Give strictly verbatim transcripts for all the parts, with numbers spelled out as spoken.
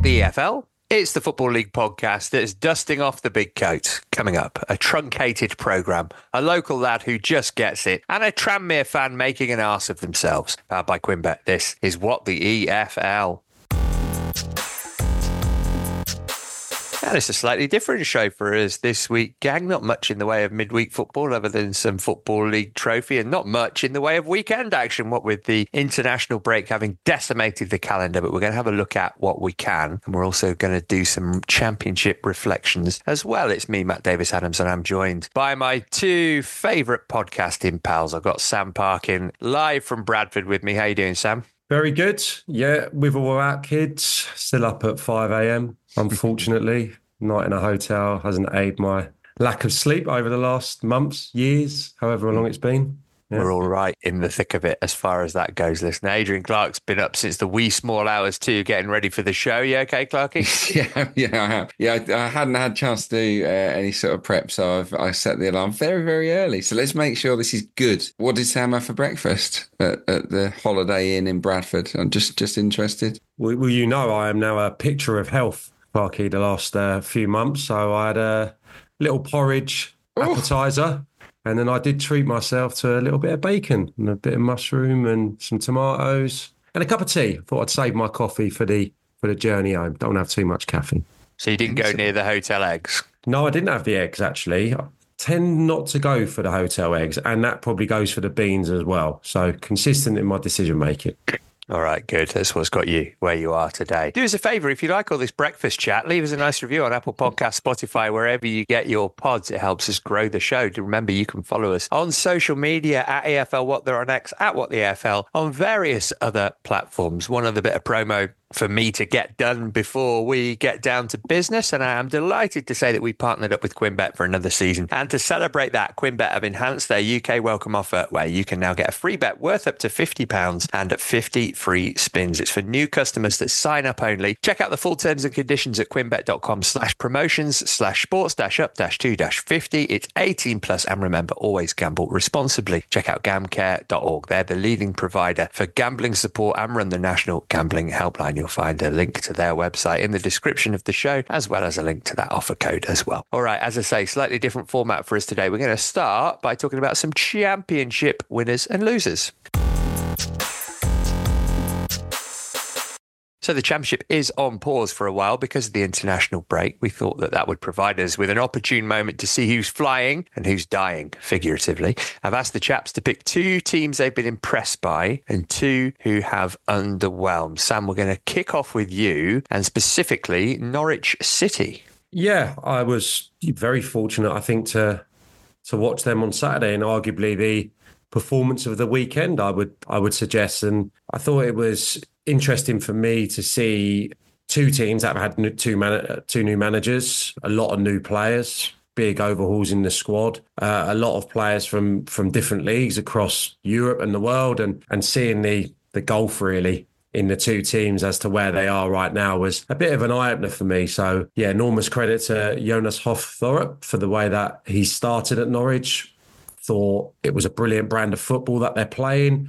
What the E F L? It's the Football League podcast that's dusting off the big coat. Coming up, a truncated programme, a local lad who just gets it, and a Tranmere fan making an arse of themselves. Powered by Quinbet, this is What the E F L. And it's a slightly different show for us this week, gang. Not much in the way of midweek football other than some Football League trophy, and not much in the way of weekend action, what with the international break having decimated the calendar. But we're going to have a look at what we can, and we're also going to do some championship reflections as well. It's me, Matt Davis-Adams, and I'm joined by my two favourite podcasting pals. I've got Sam Parkin live from Bradford with me. How you doing, Sam? Very good. Yeah, with all our kids, still up at five a.m. Unfortunately, night in a hotel hasn't aided my lack of sleep over the last months, years, however long it's been. Yeah. We're all right in the thick of it as far as that goes. Listen, Adrian Clark's been up since the wee small hours too, getting ready for the show. You okay, Clarky? yeah, yeah, I have. Yeah, I, I hadn't had a chance to do uh, any sort of prep, so I've I set the alarm very, very early. So let's make sure this is good. What did Sam have for breakfast at, at the Holiday Inn in Bradford? I'm just just interested. Well, well, you know, I am now a picture of health, Clarky, the last uh, few months. So I had a little porridge appetizer. And then I did treat myself to a little bit of bacon and a bit of mushroom and some tomatoes and a cup of tea. Thought I'd save my coffee for the for the journey home. Don't have too much caffeine. So you didn't go near the hotel eggs? No, I didn't have the eggs, actually. I tend not to go for the hotel eggs, and that probably goes for the beans as well. So consistent in my decision making. All right, good. That's what's got you where you are today. Do us a favour, if you like all this breakfast chat, leave us a nice review on Apple Podcasts, Spotify, wherever you get your pods. It helps us grow the show. Remember, you can follow us on social media at E F L What They're On X, at What the E F L, on various other platforms. One other bit of promo for me to get done before we get down to business, and I am delighted to say that we partnered up with Quinbet for another season. And to celebrate that, Quinbet have enhanced their U K welcome offer, where you can now get a free bet worth up to fifty pounds and fifty free spins. It's for new customers that sign up only. Check out the full terms and conditions at quinbet.com slash promotions slash sports dash up dash two dash fifty. It's eighteen plus, and remember, always gamble responsibly. Check out gamcare dot org. They're the leading provider for gambling support and run the National Gambling Helpline. You'll find a link to their website in the description of the show, as well as a link to that offer code as well. All right, as I say, slightly different format for us today. We're going to start by talking about some championship winners and losers. So the championship is on pause for a while because of the international break. We thought that that would provide us with an opportune moment to see who's flying and who's dying, figuratively. I've asked the chaps to pick two teams they've been impressed by and two who have underwhelmed. Sam, we're going to kick off with you, and specifically Norwich City. Yeah, I was very fortunate, I think, to to watch them on Saturday, and arguably the performance of the weekend, I would I would suggest. And I thought it was interesting for me to see two teams that have had two man- two new managers, a lot of new players, big overhauls in the squad, uh, a lot of players from from different leagues across Europe and the world, and and seeing the the gulf really in the two teams as to where they are right now was a bit of an eye-opener for me. So yeah, enormous credit to Jonas Hoff-Thorup for the way that he started at Norwich. Thought it was a brilliant brand of football that they're playing,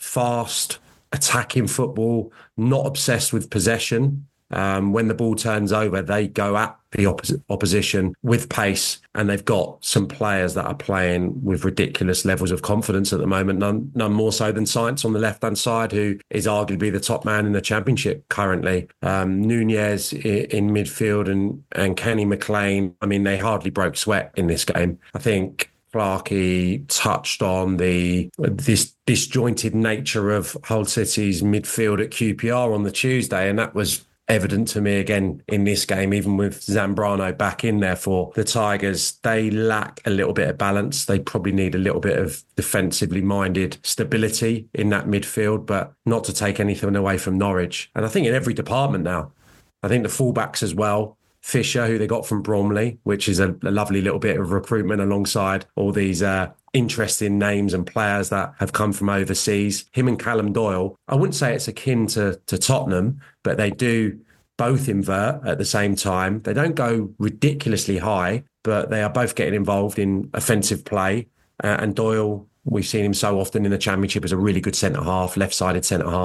fast, attacking football, not obsessed with possession. Um, when the ball turns over, they go at the opposite opposition with pace, and they've got some players that are playing with ridiculous levels of confidence at the moment, none, none more so than Sainz on the left-hand side, who is arguably the top man in the championship currently. Um, Nunez in, in midfield and, and Kenny McLean, I mean, they hardly broke sweat in this game. I think Clarkey touched on the this disjointed nature of Hull City's midfield at Q P R on the Tuesday, and that was evident to me again in this game, even with Zambrano back in there for the Tigers. They lack a little bit of balance. They probably need a little bit of defensively minded stability in that midfield, but not to take anything away from Norwich. And I think in every department now, I think the fullbacks as well, Fisher, who they got from Bromley, which is a, a lovely little bit of recruitment alongside all these uh, interesting names and players that have come from overseas. Him and Callum Doyle, I wouldn't say it's akin to, to Tottenham, but they do both invert at the same time. They don't go ridiculously high, but they are both getting involved in offensive play. Uh, and Doyle, we've seen him so often in the Championship as a really good centre-half, left-sided centre-half.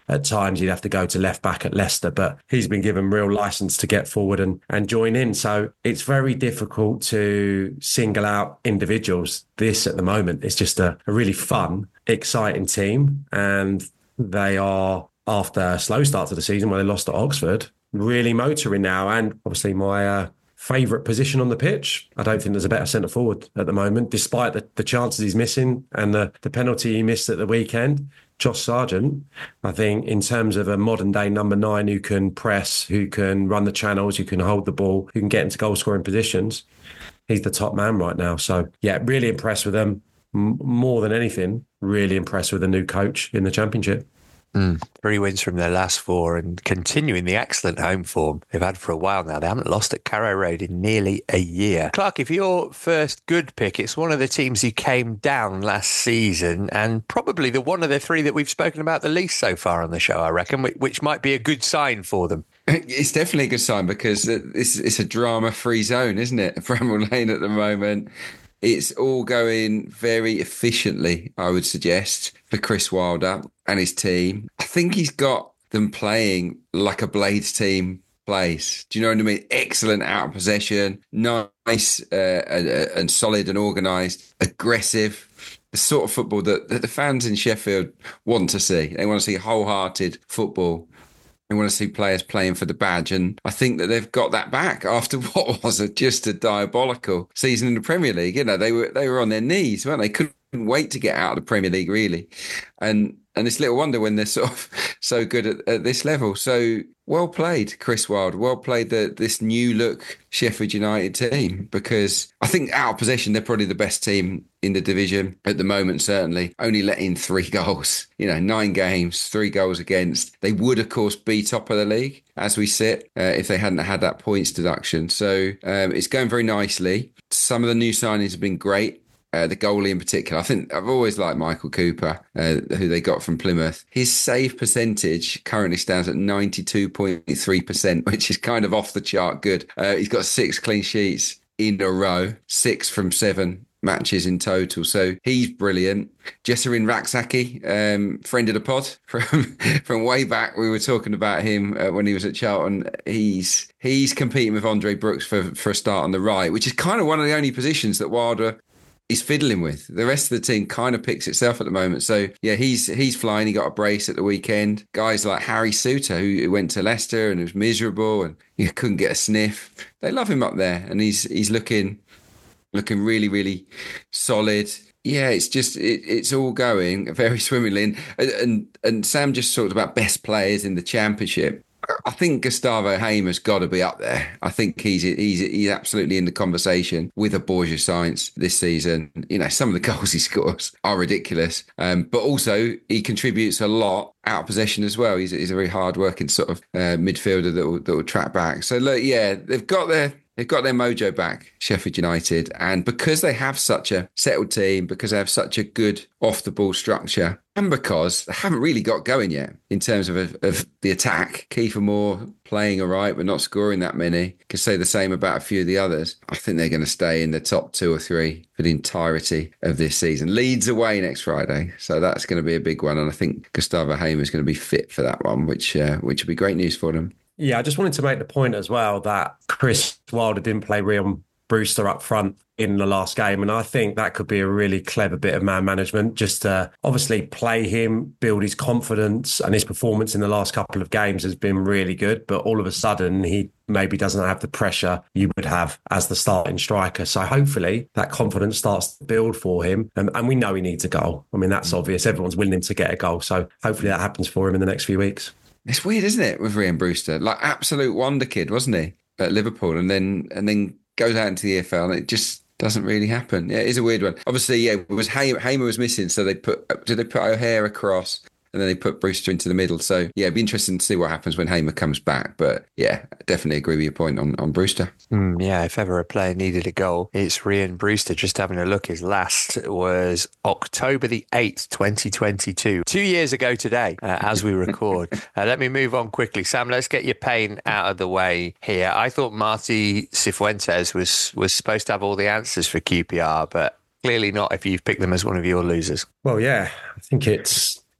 at times he'd have to go to left back at Leicester, but he's been given real license to get forward and, and join in. So it's very difficult to single out individuals. This at the moment is just a, a really fun, exciting team. And they are, after a slow start to the season where they lost to Oxford, really motoring now. And obviously my uh, favourite position on the pitch, I don't think there's a better centre forward at the moment, despite the, the chances he's missing and the, the penalty he missed at the weekend. Josh Sargent, I think in terms of a modern day number nine who can press, who can run the channels, who can hold the ball, who can get into goal scoring positions, he's the top man right now. So yeah, really impressed with them. M- more than anything, really impressed with the new coach in the Championship. Mm, three wins from their last four and continuing the excellent home form they've had for a while now. They haven't lost at Carrow Road in nearly a year. Clark, if your first good pick, it's one of the teams who came down last season and probably the one of the three that we've spoken about the least so far on the show, I reckon, which might be a good sign for them. It's definitely a good sign because it's, it's a drama-free zone, isn't it? Bramall Lane at the moment. It's all going very efficiently, I would suggest, for Chris Wilder and his team. I think he's got them playing like a Blades team plays. Do you know what I mean? Excellent out of possession, nice uh, and, and solid and organised, aggressive. The sort of football that, that the fans in Sheffield want to see. They want to see wholehearted football. They want to see players playing for the badge. And I think that they've got that back after what was a, just a diabolical season in the Premier League. You know, they were they were on their knees, weren't they? Couldn't wait to get out of the Premier League, really. And and it's little wonder when they're sort of so good at, at this level. So well played, Chris Wilder. Well played the, this new look Sheffield United team, because I think out of possession, they're probably the best team in the division at the moment, certainly. Only let in three goals, you know, nine games, three goals against. They would, of course, be top of the league as we sit uh, if they hadn't had that points deduction. So um, it's going very nicely. Some of the new signings have been great. Uh, the goalie in particular, I think I've always liked Michael Cooper, uh, who they got from Plymouth. His save percentage currently stands at ninety-two point three percent, which is kind of off the chart good. Uh, he's got six clean sheets in a row, six from seven matches in total. So he's brilliant. Jesserin Raksaki, um, friend of the pod from from way back. We were talking about him uh, when he was at Charlton. He's he's competing with Andre Brooks for, for a start on the right, which is kind of one of the only positions that Wilder is fiddling with. The rest of the team kind of picks itself at the moment. So yeah, he's he's flying. He got a brace at the weekend. Guys like Harry Suter, who went to Leicester and was miserable and you couldn't get a sniff. They love him up there, and he's he's looking looking really really solid. Yeah, it's just it, it's all going very swimmingly. And, and and Sam just talked about best players in the Championship. I think Gustavo Hamer's got to be up there. I think he's he's he's absolutely in the conversation with a Borja Sainz this season. You know, some of the goals he scores are ridiculous, um, but also he contributes a lot out of possession as well. He's, he's a very hard-working sort of uh, midfielder that will, that will track back. So look, yeah, they've got their They've got their mojo back, Sheffield United. And because they have such a settled team, because they have such a good off-the-ball structure, and because they haven't really got going yet in terms of, of the attack, Kiefer Moore playing all right, but not scoring that many. Can say the same about a few of the others. I think they're going to stay in the top two or three for the entirety of this season. Leeds away next Friday. So that's going to be a big one. And I think Gustavo Hamer is going to be fit for that one, which uh, which will be great news for them. Yeah, I just wanted to make the point as well that Chris Wilder didn't play Rhian Brewster up front in the last game. And I think that could be a really clever bit of man management, just to obviously play him, build his confidence, and his performance in the last couple of games has been really good. But all of a sudden, he maybe doesn't have the pressure you would have as the starting striker. So hopefully that confidence starts to build for him. And, and we know he needs a goal. I mean, that's obvious. Everyone's willing him to get a goal. So hopefully that happens for him in the next few weeks. It's weird, isn't it, with Rhian Brewster? Like, absolute wonder kid, wasn't he, at Liverpool, and then and then goes out into the E F L, and it just doesn't really happen. Yeah, it is a weird one. Obviously, yeah, it was Hamer, Hamer was missing, so they put did they put O'Hare across, and then they put Brewster into the middle. So yeah, it'd be interesting to see what happens when Hamer comes back. But yeah, definitely agree with your point on, on Brewster. Mm, yeah, if ever a player needed a goal, it's Rhian Brewster. Just having a look, his last was October the eighth, twenty twenty-two. Two years ago today, uh, as we record. uh, let me move on quickly. Sam, let's get your pain out of the way here. I thought Marti Cifuentes was, was supposed to have all the answers for Q P R, but clearly not if you've picked them as one of your losers. Well, yeah, I think it's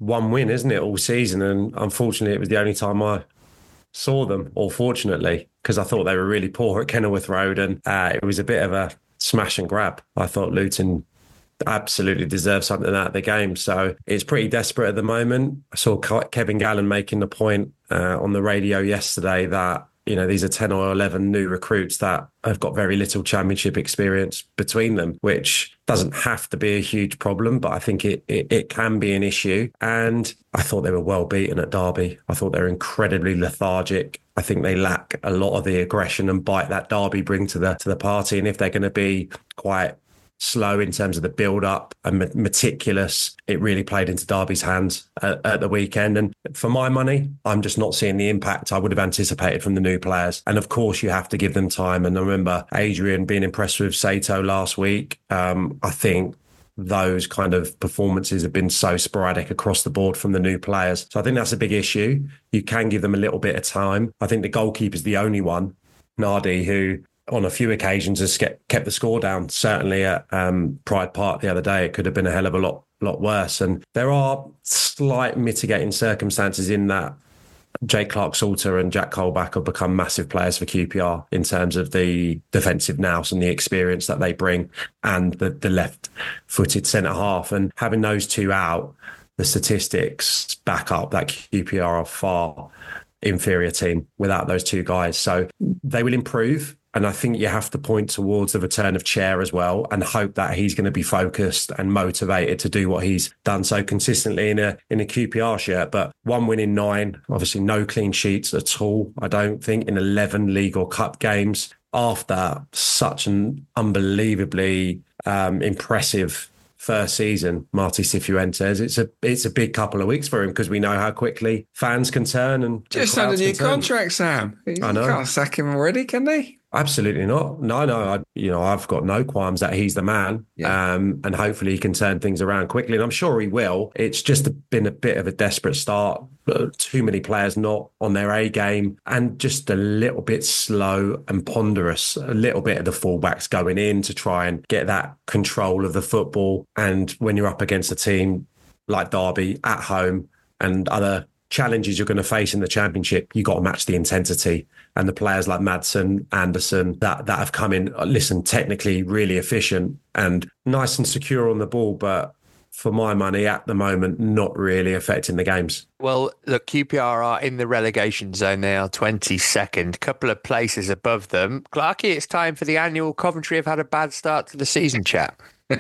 one win, isn't it, all season? And unfortunately, it was the only time I saw them, or fortunately, because I thought they were really poor at Kenilworth Road, and uh, it was a bit of a smash and grab. I thought Luton absolutely deserved something out of the game. So it's pretty desperate at the moment. I saw Kevin Gallen making the point uh, on the radio yesterday that, you know, these are ten or eleven new recruits that have got very little championship experience between them, which doesn't have to be a huge problem, but I think it, it, it can be an issue. And I thought they were well beaten at Derby. I thought they were incredibly lethargic. I think they lack a lot of the aggression and bite that Derby bring to the to the party. And if they're going to be quite slow in terms of the build-up and meticulous, it really played into Derby's hands at, at the weekend. And for my money, I'm just not seeing the impact I would have anticipated from the new players. And of course, you have to give them time. And I remember Adrian being impressed with Sato last week. Um, I think those kind of performances have been so sporadic across the board from the new players. So I think that's a big issue. You can give them a little bit of time. I think the goalkeeper's the only one, Nardi, who on a few occasions has kept the score down. Certainly at um, Pride Park the other day, it could have been a hell of a lot, lot worse. And there are slight mitigating circumstances in that Jake Clark-Salter and Jack Colback have become massive players for Q P R in terms of the defensive nous and the experience that they bring, and the, the left-footed centre half. And having those two out, the statistics back up that Q P R are far inferior team without those two guys. So they will improve. And I think you have to point towards the return of Chair as well and hope that he's going to be focused and motivated to do what he's done so consistently in a in a Q P R shirt. But one win in nine, obviously no clean sheets at all, I don't think, in eleven league or cup games. After such an unbelievably um, impressive first season, Marti Cifuentes, it's a it's a big couple of weeks for him, because we know how quickly fans can turn. And just under new contract, Sam. I know. You can't sack him already, can they? Absolutely not. No, no. I, you know, I've got no qualms that he's the man, yeah. um, and hopefully he can turn things around quickly. And I'm sure he will. It's just been a bit of a desperate start. Too many players not on their A game, and just a little bit slow and ponderous. A little bit of the fullbacks going in to try and get that control of the football. And when you're up against a team like Derby at home and other challenges you're going to face in the Championship, you got to match the intensity. And the players like Madsen, Anderson, that that have come in, listen, technically really efficient and nice and secure on the ball, but for my money at the moment, not really affecting the games. Well, look, Q P R are in the relegation zone. They are twenty-second, couple of places above them. Clarky, it's time for the annual Coventry have had a bad start to the season chat.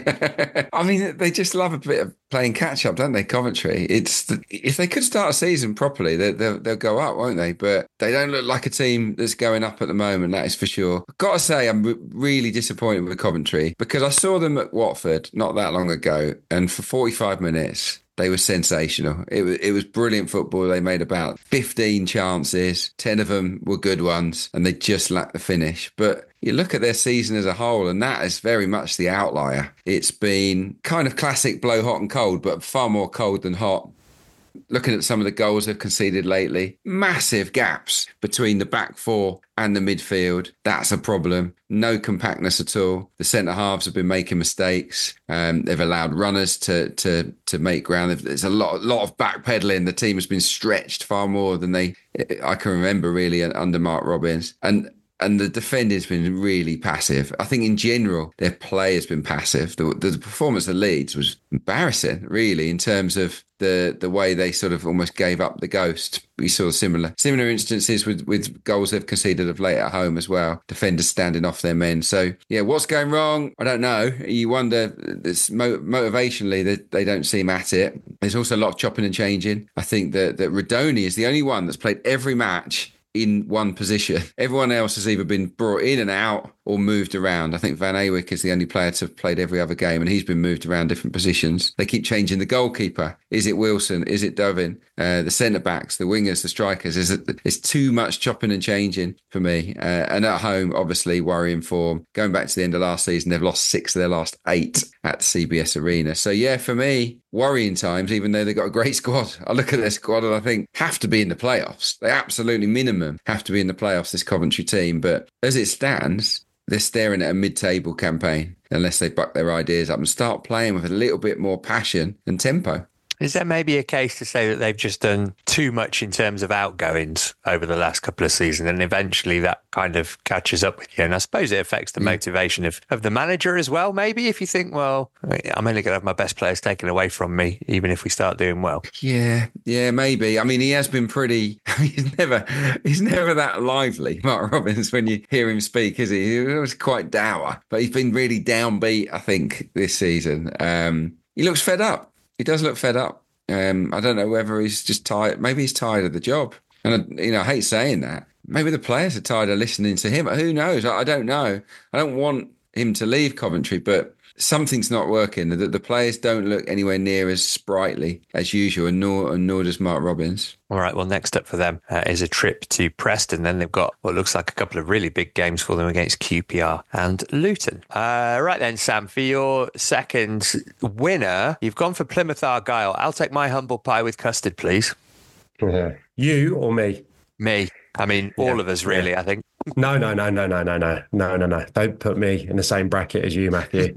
I mean, they just love a bit of playing catch up, don't they, Coventry? It's the, if they could start a season properly, they, they'll, they'll go up, won't they? But they don't look like a team that's going up at the moment, that is for sure. I've got to say, I'm really disappointed with Coventry, because I saw them at Watford not that long ago, and for forty-five minutes, they were sensational. It was, it was brilliant football. They made about fifteen chances. ten of them were good ones, and they just lacked the finish. But you look at their season as a whole, and that is very much the outlier. It's been kind of classic blow hot and cold, but far more cold than hot. Looking at some of the goals they've conceded lately, massive gaps between the back four and the midfield. That's a problem. No compactness at all. The centre halves have been making mistakes. Um, they've allowed runners to to to make ground. There's a lot, lot of backpedaling. The team has been stretched far more than they I can remember really under Mark Robins. And And the defending's been really passive. I think in general, their play has been passive. The, the performance of Leeds was embarrassing, really, in terms of the the way they sort of almost gave up the ghost. We saw similar similar instances with, with goals they've conceded of late at home as well. Defenders standing off their men. So, yeah, what's going wrong? I don't know. You wonder, this motivationally, that they don't seem at it. There's also a lot of chopping and changing. I think that, that Radoni is the only one that's played every match in one position. Everyone else has either been brought in and out or moved around. I think Van Awick is the only player to have played every other game, and he's been moved around different positions. They keep changing the goalkeeper. Is it Wilson? Is it Dovin? Uh, the centre-backs, the wingers, the strikers. Is it, it's too much chopping and changing for me. Uh, and at home, obviously, worrying form. Going back to the end of last season, they've lost six of their last eight at the C B S Arena. So, yeah, for me, worrying times, even though they've got a great squad. I look at their squad and I think have to be in the playoffs. They absolutely minimum have to be in the playoffs, this Coventry team. But as it stands, they're staring at a mid-table campaign unless they buck their ideas up and start playing with a little bit more passion and tempo. Is there maybe a case to say that they've just done too much in terms of outgoings over the last couple of seasons, and eventually that kind of catches up with you? And I suppose it affects the motivation of, of the manager as well, maybe, if you think, well, I'm only going to have my best players taken away from me, even if we start doing well. Yeah, yeah, maybe. I mean, he has been pretty, he's never, he's never that lively, Mark Robins, when you hear him speak, is he? He was quite dour, but he's been really downbeat, I think, this season. Um, he looks fed up. He does look fed up. Um, I don't know whether he's just tired. Maybe he's tired of the job. And, you know, I hate saying that. Maybe the players are tired of listening to him. Who knows? I, I don't know. I don't want him to leave Coventry, but something's not working. The, the players don't look anywhere near as sprightly as usual, and nor, and nor does Mark Robins. All right, well, next up for them uh, is a trip to Preston. Then they've got what looks like a couple of really big games for them against Q P R and Luton. Uh, right then, Sam, for your second winner, you've gone for Plymouth Argyle. I'll take my humble pie with custard, please. Yeah. You or me? Me. I mean, all yeah. of us, really, yeah. I think. No, no, no, no, no, no, no, no, no, no. Don't put me in the same bracket as you, Matthew.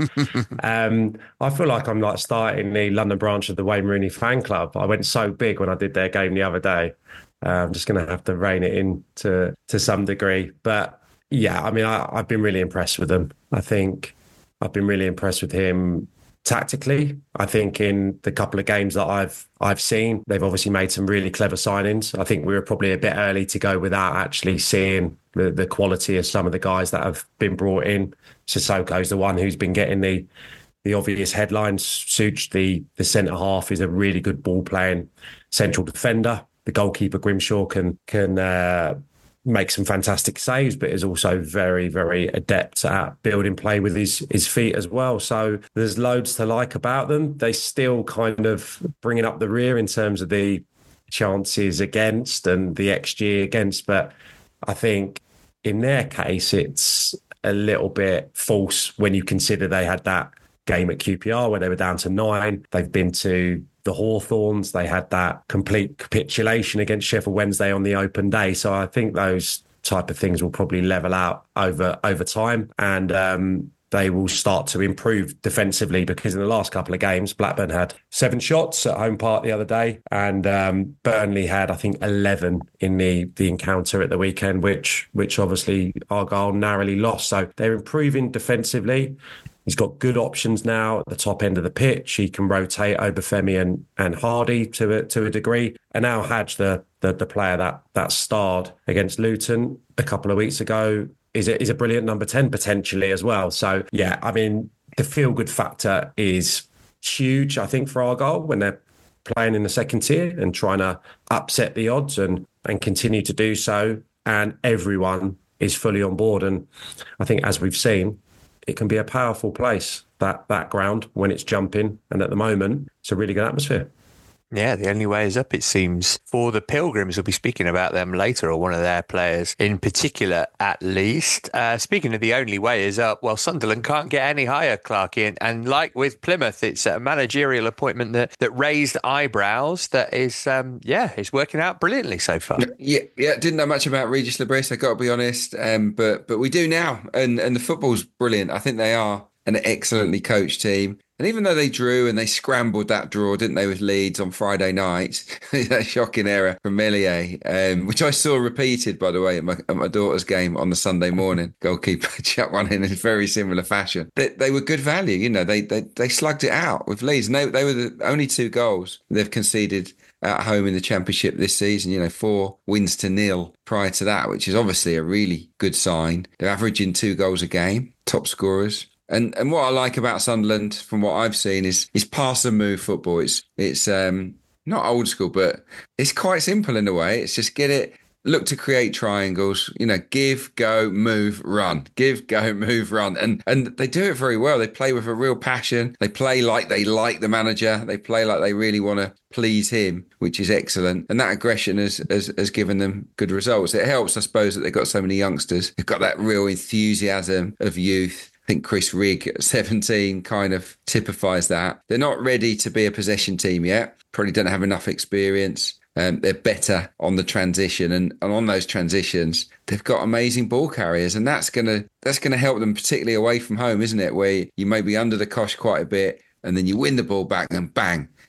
um, I feel like I'm like starting the London branch of the Wayne Rooney fan club. I went so big when I did their game the other day. Uh, I'm just going to have to rein it in to, to some degree. But yeah, I mean, I, I've been really impressed with them. I think I've been really impressed with him tactically. I think in the couple of games that I've I've seen, they've obviously made some really clever signings. I think we were probably a bit early to go without actually seeing the, the quality of some of the guys that have been brought in. Sissoko's the one who's been getting the the obvious headlines. Such, the the centre half, is a really good ball playing central defender. The goalkeeper Grimshaw can can uh, make some fantastic saves, but is also very, very adept at building play with his his feet as well. So there's loads to like about them. They still kind of bringing up the rear in terms of the chances against and the X G against, but I think in their case it's a little bit false when you consider they had that game at Q P R where they were down to nine. They've been to the Hawthorns. They had that complete capitulation against Sheffield Wednesday on the open day. So I think those type of things will probably level out over over time, and um, they will start to improve defensively, because in the last couple of games, Blackburn had seven shots at home park the other day, and um, Burnley had, I think, eleven in the the encounter at the weekend, which which obviously Argyle narrowly lost. So they're improving defensively. He's got good options now at the top end of the pitch. He can rotate Obafemi and, and Hardy to a, to a degree. And now Hadj, the, the the player that that starred against Luton a couple of weeks ago, is a, is a brilliant number ten potentially as well. So, yeah, I mean, the feel-good factor is huge, I think, for Argyle when they're playing in the second tier and trying to upset the odds and, and continue to do so. And everyone is fully on board. And I think, as we've seen, it can be a powerful place, that background, when it's jumping. And at the moment, it's a really good atmosphere. Yeah, the only way is up, it seems, for the Pilgrims. We'll be speaking about them later, or one of their players in particular, at least. Uh, speaking of the only way is up, well, Sunderland can't get any higher, Clarky. And, and like with Plymouth, it's a managerial appointment that, that raised eyebrows that is, um, yeah, is working out brilliantly so far. Yeah, yeah, didn't know much about Regis Lebris, I got to be honest, um, but but we do now. And, and the football's brilliant. I think they are an excellently coached team. And even though they drew and they scrambled that draw, didn't they, with Leeds on Friday night, that shocking error from Meslier, um, which I saw repeated, by the way, at my, at my daughter's game on the Sunday morning. Goalkeeper chucked one in in very similar fashion. They, they were good value, you know, they, they they slugged it out with Leeds. And they, they were the only two goals they've conceded at home in the Championship this season, you know, four wins to nil prior to that, which is obviously a really good sign. They're averaging two goals a game, top scorers. And and what I like about Sunderland, from what I've seen, is is pass and move football. It's it's um not old school, but it's quite simple in a way. It's just get it, look to create triangles, you know, give, go, move, run, give, go, move, run. And and they do it very well. They play with a real passion. They play like they like the manager. They play like they really want to please him, which is excellent. And that aggression has, has has given them good results. It helps, I suppose, that they've got so many youngsters. They've got that real enthusiasm of youth. I think Chris Rigg at seventeen kind of typifies that. They're not ready to be a possession team yet. Probably don't have enough experience. Um, they're better on the transition, and, and on those transitions, they've got amazing ball carriers, and that's gonna that's gonna help them, particularly away from home, isn't it? Where you may be under the cosh quite a bit, and then you win the ball back, and bang,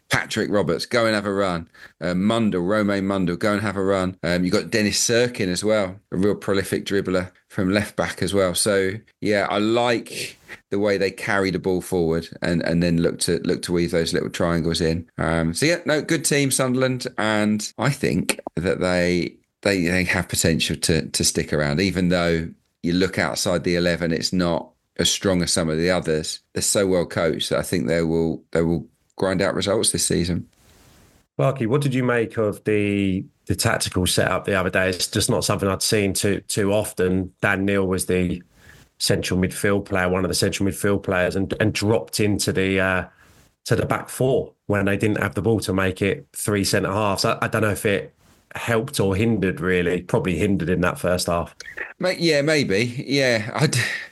Patrick Roberts, go and have a run. Uh, Mundell, Romain Mundell, go and have a run. Um, you've got Dennis Sirkin as well, a real prolific dribbler from left back as well. So, yeah, I like the way they carry the ball forward and, and then look to look to weave those little triangles in. Um, so, yeah, no, good team, Sunderland. And I think that they they, they have potential to, to stick around, even though you look outside the eleven, it's not as strong as some of the others. They're so well coached that I think they will they will grind out results this season. Barky, what did you make of the the tactical setup the other day? It's just not something I'd seen too too often. Dan Neil was the central midfield player, one of the central midfield players, and and dropped into the uh, to the back four when they didn't have the ball to make it three centre halves. I, I don't know if it helped or hindered, really. Probably hindered in that first half. Yeah, maybe. Yeah, I'd,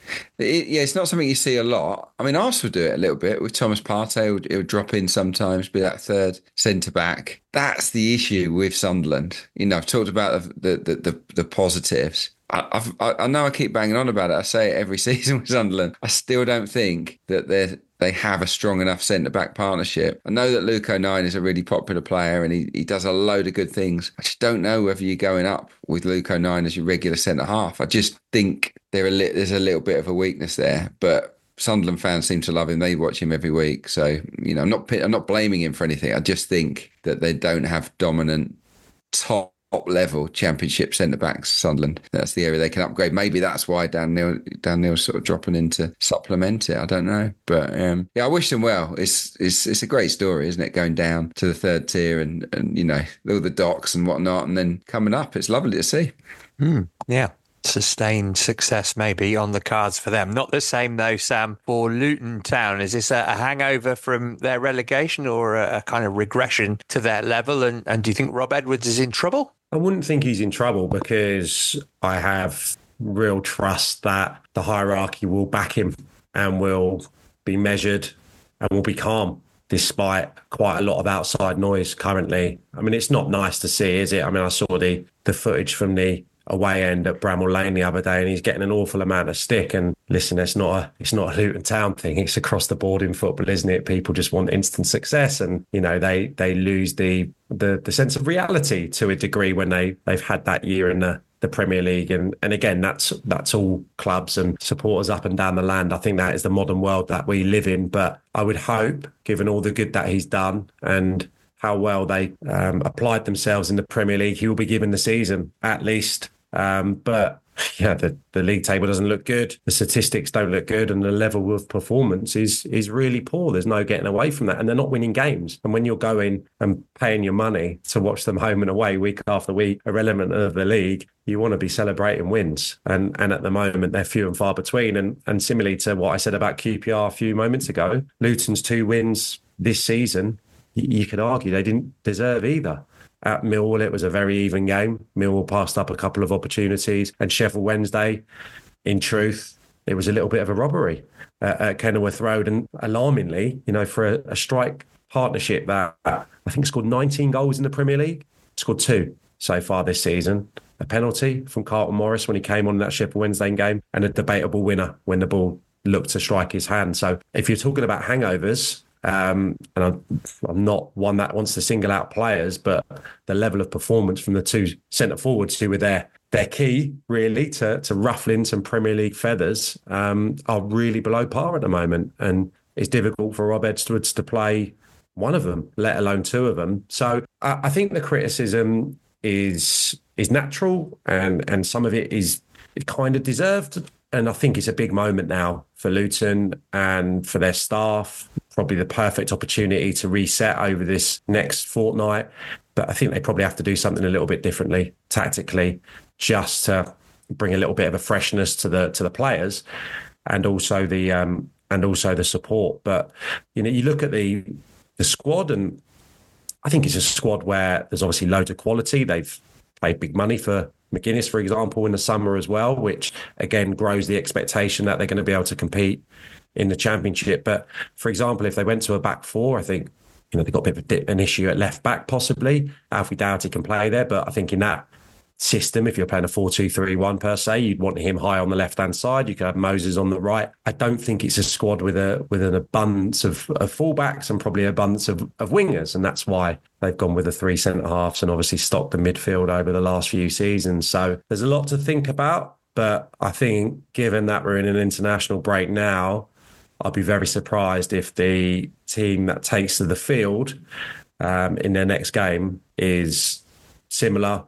it, yeah, it's not something you see a lot. I mean, Arsenal do it a little bit with Thomas Partey. He'll, he'll drop in sometimes, be that third centre back. That's the issue with Sunderland. You know, I've talked about the the the, the positives. I, I've, I know I keep banging on about it. I say it every season with Sunderland. I still don't think that they're they have a strong enough centre-back partnership. I know that Luke O'Nien is a really popular player and he, he does a load of good things. I just don't know whether you're going up with Luke O'Nien as your regular centre-half. I just think there a li- there's a little bit of a weakness there. But Sunderland fans seem to love him. They watch him every week. So, you know, I'm not, I'm not blaming him for anything. I just think that they don't have dominant top top level championship centre backs. Sunderland, that's the area they can upgrade. Maybe that's why Dan Neil Dan Neil's sort of dropping in to supplement it. I don't know, but um, yeah, I wish them well. It's it's it's a great story, isn't it? Going down to the third tier and and you know all the docks and whatnot, and then coming up. It's lovely to see. Mm, yeah. Sustained success maybe on the cards for them. Not the same though, Sam, for Luton Town. Is this a, a hangover from their relegation or a, a kind of regression to their level? And, and do you think Rob Edwards is in trouble? I wouldn't think he's in trouble because I have real trust that the hierarchy will back him and will be measured and will be calm despite quite a lot of outside noise currently. I mean, it's not nice to see, is it? I mean, I saw the the footage from the away end at Bramall Lane the other day and he's getting an awful amount of stick. And listen, it's not a it's not a Luton Town thing. It's across the board in football, isn't it? People just want instant success and, you know, they they lose the the the sense of reality to a degree when they they've had that year in the the Premier League. And and again, that's that's all clubs and supporters up and down the land. I think that is the modern world that we live in. But I would hope, given all the good that he's done and how well they um, applied themselves in the Premier League, he will be given the season at least. Um, but yeah, the, the league table doesn't look good. The statistics don't look good, and the level of performance is is really poor. There's no getting away from that, and they're not winning games. And when you're going and paying your money to watch them home and away week after week, irrelevant of the league, you want to be celebrating wins. And and at the moment, they're few and far between. And and similarly to what I said about Q P R a few moments ago, Luton's two wins this season, you, you could argue they didn't deserve either. At Millwall, it was a very even game. Millwall passed up a couple of opportunities. And Sheffield Wednesday, in truth, it was a little bit of a robbery at, at Kenilworth Road. And alarmingly, you know, for a, a strike partnership that I think scored nineteen goals in the Premier League, scored two so far this season. A penalty from Carlton Morris when he came on in that Sheffield Wednesday game, and a debatable winner when the ball looked to strike his hand. So if you're talking about hangovers, Um, and I'm, I'm not one that wants to single out players, but the level of performance from the two centre forwards who were there, their key really to, to ruffling some Premier League feathers um, are really below par at the moment. And it's difficult for Rob Edwards to play one of them, let alone two of them. So I, I think the criticism is is natural and, and some of it is kind of deserved. And I think it's a big moment now for Luton and for their staff. Probably the perfect opportunity to reset over this next fortnight. But I think they probably have to do something a little bit differently tactically, just to bring a little bit of a freshness to the to the players and also the um, and also the support. But you know, you look at the the squad, and I think it's a squad where there's obviously loads of quality. They've paid big money for McGuinness, for example, in the summer as well, which again grows the expectation that they're going to be able to compete in the Championship. But for example, if they went to a back four, I think, you know, they've got a bit of a dip, an issue at left back possibly. Alfie Doughty can play there, but I think in that system. If you're playing a four two three one per se, you'd want him high on the left-hand side. You could have Moses on the right. I don't think it's a squad with a with an abundance of, of fullbacks and probably an abundance of, of wingers. And that's why they've gone with the three centre-halves and obviously stocked the midfield over the last few seasons. So there's a lot to think about. But I think given that we're in an international break now, I'll be very surprised if the team that takes to the field um, in their next game is similar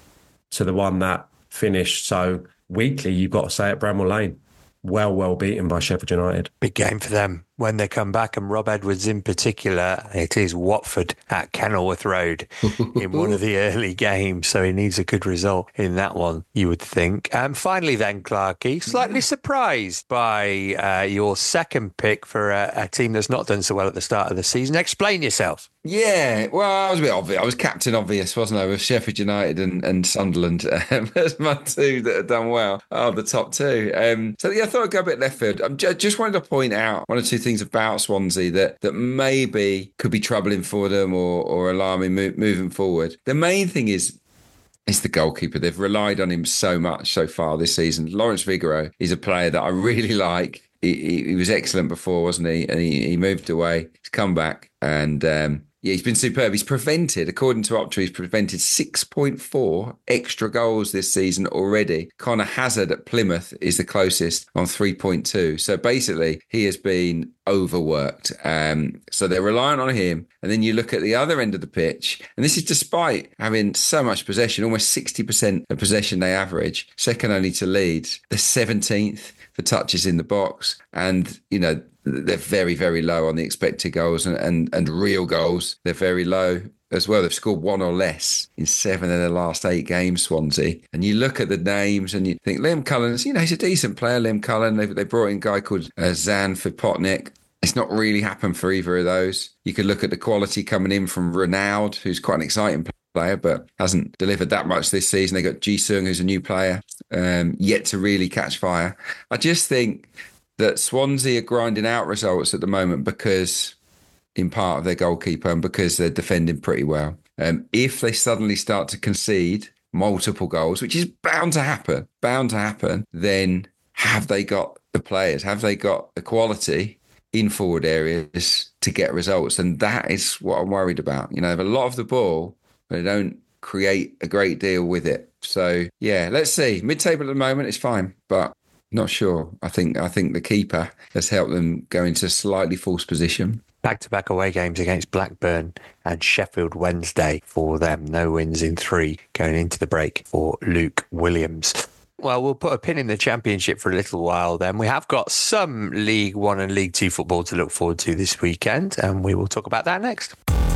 to the one that finished so weakly, you've got to say, at Bramall Lane. Well, well beaten by Sheffield United. Big game for them when they come back, and Rob Edwards in particular. It is Watford at Kenilworth Road in one of the early games, so he needs a good result in that one, you would think. And um, finally then, Clarkey, slightly surprised by uh, your second pick for a, a team that's not done so well at the start of the season. Explain yourself. Yeah, well, I was a bit obvious. I was captain obvious, wasn't I, with Sheffield United and, and Sunderland. Um, that's my two that have done well. Oh, the top two. Um, so, yeah, I thought I'd go a bit left field. I just wanted to point out one or two things about Swansea that that maybe could be troubling for them or, or alarming mo- moving forward. The main thing is It's the goalkeeper. They've relied on him so much so far this season. Lawrence Vigouroux is a player that I really like. He, he, he was excellent before, wasn't he? And he, he moved away. He's come back and um, yeah, he's been superb. He's prevented, according to Opta, he's prevented six point four extra goals this season already. Connor Hazard at Plymouth is the closest on three point two. So basically, he has been overworked. Um, so they're relying on him. And then you look at the other end of the pitch, and this is despite having so much possession, almost sixty percent of possession they average, second only to Leeds. They're seventeenth for touches in the box. And, you know, they're very, very low on the expected goals and, and, and real goals. They're very low as well. They've scored one or less in seven of their last eight games, Swansea. And you look at the names and you think Liam Cullen's, you know, he's a decent player, Liam Cullen. They, they brought in a guy called uh, Zan Fipotnik. It's not really happened for either of those. You could look at the quality coming in from Ronaldo, who's quite an exciting player, but hasn't delivered that much this season. They got Ji-sung, who's a new player, um, yet to really catch fire. I just think that Swansea are grinding out results at the moment because, in part, of their goalkeeper and because they're defending pretty well. Um, if they suddenly start to concede multiple goals, which is bound to happen, bound to happen, then have they got the players? Have they got the quality in forward areas to get results? And that is what I'm worried about. You know, they have a lot of the ball, but they don't create a great deal with it. So, yeah, let's see. Mid-table at the moment is fine, but not sure. I think I think the keeper has helped them go into slightly false position. Back-to-back away games against Blackburn and Sheffield Wednesday for them. No wins in three going into the break for Luke Williams. Well, we'll put a pin in the Championship for a little while then. We have got some League One and League Two football to look forward to this weekend, and we will talk about that next.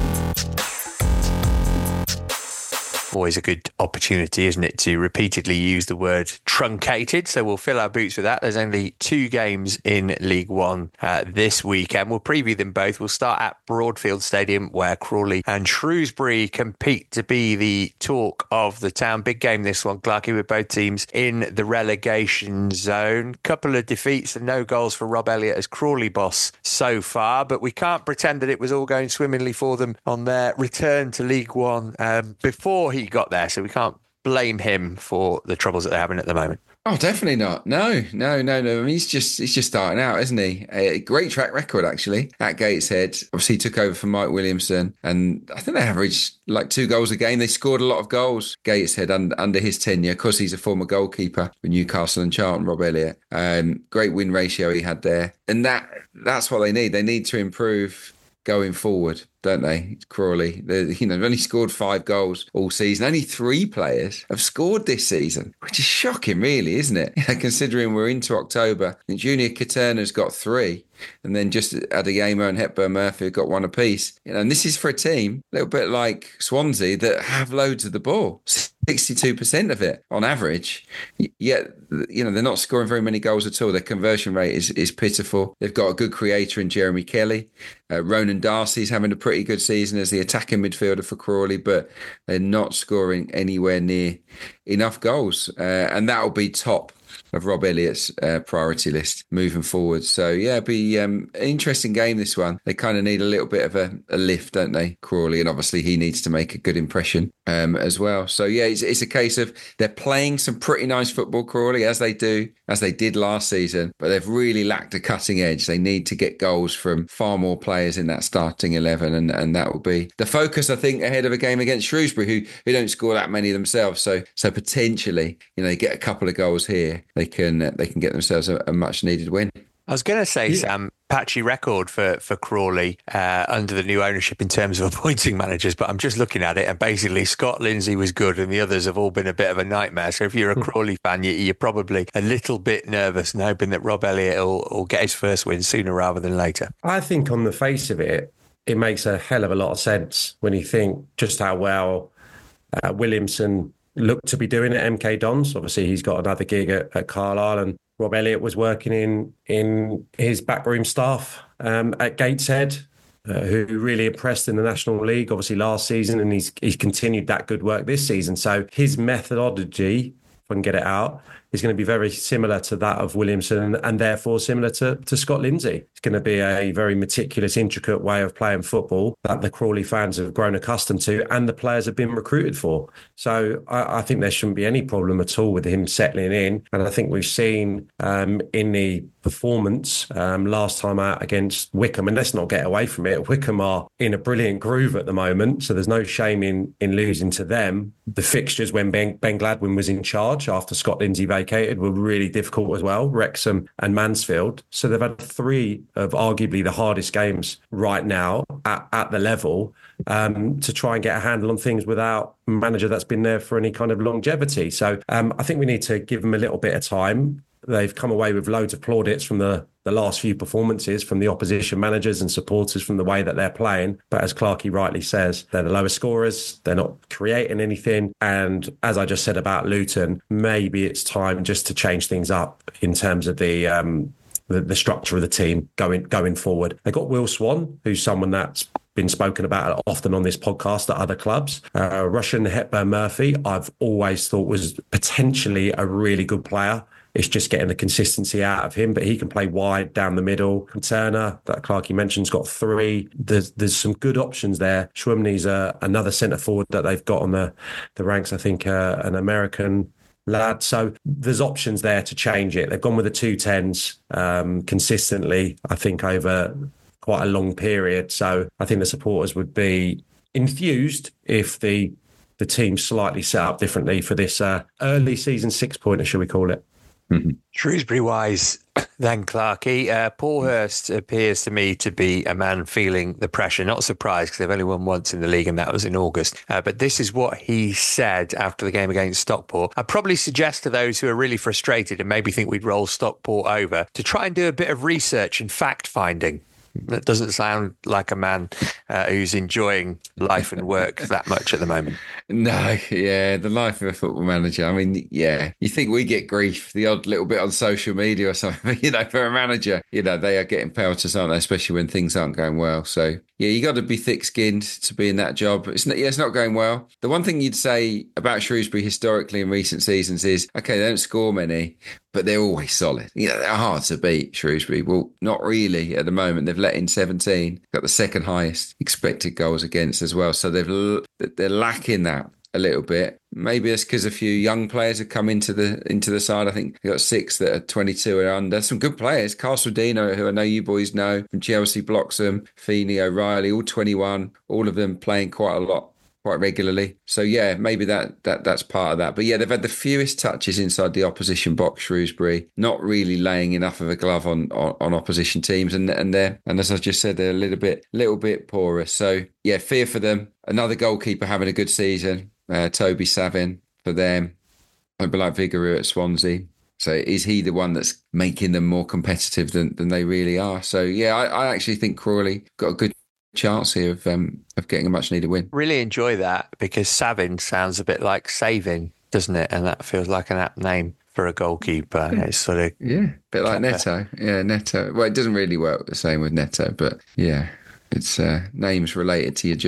Always a good opportunity, isn't it, to repeatedly use the word truncated. So we'll fill our boots with that. There's only two games in League One uh, this weekend. We'll preview them both. We'll start at Broadfield Stadium, where Crawley and Shrewsbury compete to be the talk of the town. Big game this one, Clarky, with both teams in the relegation zone. Couple of defeats and no goals for Rob Elliott as Crawley boss so far, but we can't pretend that it was all going swimmingly for them on their return to League One um, before he got there, so we can't blame him for the troubles that they're having at the moment. Oh, definitely not. No, no, no, no. I mean, he's just he's just starting out, isn't he? A great track record, actually, at Gateshead. Obviously, he took over from Mike Williamson, and I think they averaged like two goals a game. They scored a lot of goals, Gateshead, under, under his tenure. Of course, he's a former goalkeeper with Newcastle and Charlton, Rob Elliott. Um, great win ratio he had there. And that that's what they need. They need to improve going forward, don't they? Crawley, they, you know, they've only scored five goals all season. Only three players have scored this season, which is shocking, really, isn't it? You know, considering we're into October. And Junior Katerna's got three, and then just Adeyemo and Hepburn Murphy have got one apiece. You know, and this is for a team a little bit like Swansea that have loads of the ball, sixty-two percent of it on average. Yet, you know, they're not scoring very many goals at all. Their conversion rate is is pitiful. They've got a good creator in Jeremy Kelly. Uh, Ronan Darcy's having a pretty good season as the attacking midfielder for Crawley, but they're not scoring anywhere near enough goals. Uh, and that'll be top of Rob Elliott's uh, priority list moving forward. So yeah, it'll be um, an interesting game, this one. They kind of need a little bit of a, a lift, don't they, Crawley? And obviously he needs to make a good impression um, as well. So yeah, it's, it's a case of they're playing some pretty nice football, Crawley, as they do, as they did last season, but they've really lacked a cutting edge. They need to get goals from far more players in that starting eleven, and, and that will be the focus, I think, ahead of a game against Shrewsbury, who who don't score that many themselves. So so potentially, you know, they get a couple of goals here, they can uh, they can get themselves a, a much needed win. I was going to say, yeah. Sam, patchy record for, for Crawley uh, under the new ownership in terms of appointing managers, but I'm just looking at it and basically Scott Lindsay was good and the others have all been a bit of a nightmare. So if you're a Crawley fan, you, you're probably a little bit nervous and hoping that Rob Elliott will, will get his first win sooner rather than later. I think on the face of it, it makes a hell of a lot of sense when you think just how well uh, Williamson looked to be doing at M K Dons. Obviously, he's got another gig at, at Carlisle, and Rob Elliott was working in in his backroom staff um, at Gateshead, uh, who really impressed in the National League, obviously last season, and he's he's continued that good work this season. So his methodology, if I can get it out, is going to be very similar to that of Williamson and, and therefore similar to, to Scott Lindsay. It's going to be a very meticulous, intricate way of playing football that the Crawley fans have grown accustomed to and the players have been recruited for. So I, I think there shouldn't be any problem at all with him settling in. And I think we've seen um, in the performance um, last time out against Wycombe, and let's not get away from it, Wycombe are in a brilliant groove at the moment, so there's no shame in in losing to them. The fixtures when Ben, Ben Gladwin was in charge after Scott Lindsay vacated were really difficult as well, Wrexham and Mansfield. So they've had three of arguably the hardest games right now at, at the level um, to try and get a handle on things without a manager that's been there for any kind of longevity. So um, I think we need to give them a little bit of time. They've come away with loads of plaudits from the, the last few performances from the opposition managers and supporters from the way that they're playing. But as Clarkey rightly says, they're the lowest scorers. They're not creating anything. And as I just said about Luton, maybe it's time just to change things up in terms of the um, the, the structure of the team going going forward. They got Will Swan, who's someone that's been spoken about often on this podcast at other clubs. Uh, Russian Hepburn Murphy, I've always thought was potentially a really good player. It's just getting the consistency out of him, but he can play wide down the middle. Turner, that Clarkey mentioned, has got three. There's there's some good options there. Schwemny's uh, another centre forward that they've got on the, the ranks, I think, uh, an American lad. So there's options there to change it. They've gone with the two tens um, consistently, I think, over quite a long period. So I think the supporters would be enthused if the the team slightly set up differently for this uh, early season six-pointer, shall we call it. Mm-hmm. Shrewsbury-wise, then Clarkey, uh, Paul Hurst appears to me to be a man feeling the pressure. Not surprised because they've only won once in the league and that was in August. Uh, but this is what he said after the game against Stockport. I'd probably suggest to those who are really frustrated and maybe think we'd roll Stockport over to try and do a bit of research and fact-finding. That doesn't sound like a man uh, who's enjoying life and work that much at the moment. No, yeah, the life of a football manager. I mean, yeah, you think we get grief, the odd little bit on social media or something, you know, for a manager, you know, they are getting pelters, aren't they, especially when things aren't going well. So, yeah, you got to be thick-skinned to be in that job. It's not, yeah, it's not going well. The one thing you'd say about Shrewsbury historically in recent seasons is, okay, they don't score many, but they're always solid. You know, they're hard to beat, Shrewsbury. Well, not really at the moment. They've let in seventeen, got the second highest expected goals against as well. So they've they're lacking that a little bit. Maybe it's because a few young players have come into the into the side. I think they've got six that are twenty-two and under. Some good players. Castle Dino, who I know you boys know from Chelsea, Bloxham, Feeney, O'Reilly, all twenty-one. All of them playing quite a lot. Quite regularly. So yeah, maybe that that that's part of that. But yeah, they've had the fewest touches inside the opposition box, Shrewsbury, not really laying enough of a glove on on, on opposition teams, and and they're and as I just said, they're a little bit little bit porous. So yeah, fear for them. Another goalkeeper having a good season, uh, Toby Savin for them. I'd be like Vigouroux at Swansea. So is he the one that's making them more competitive than than they really are? So yeah, I, I actually think Crawley got a good chance here of um, of getting a much needed win. Really enjoy that because Savin sounds a bit like saving, doesn't it? And that feels like an apt name for a goalkeeper. Yeah. It's sort of yeah, a bit like Neto. Yeah, Neto. Well, it doesn't really work the same with Neto, but yeah, it's uh, names related to your job.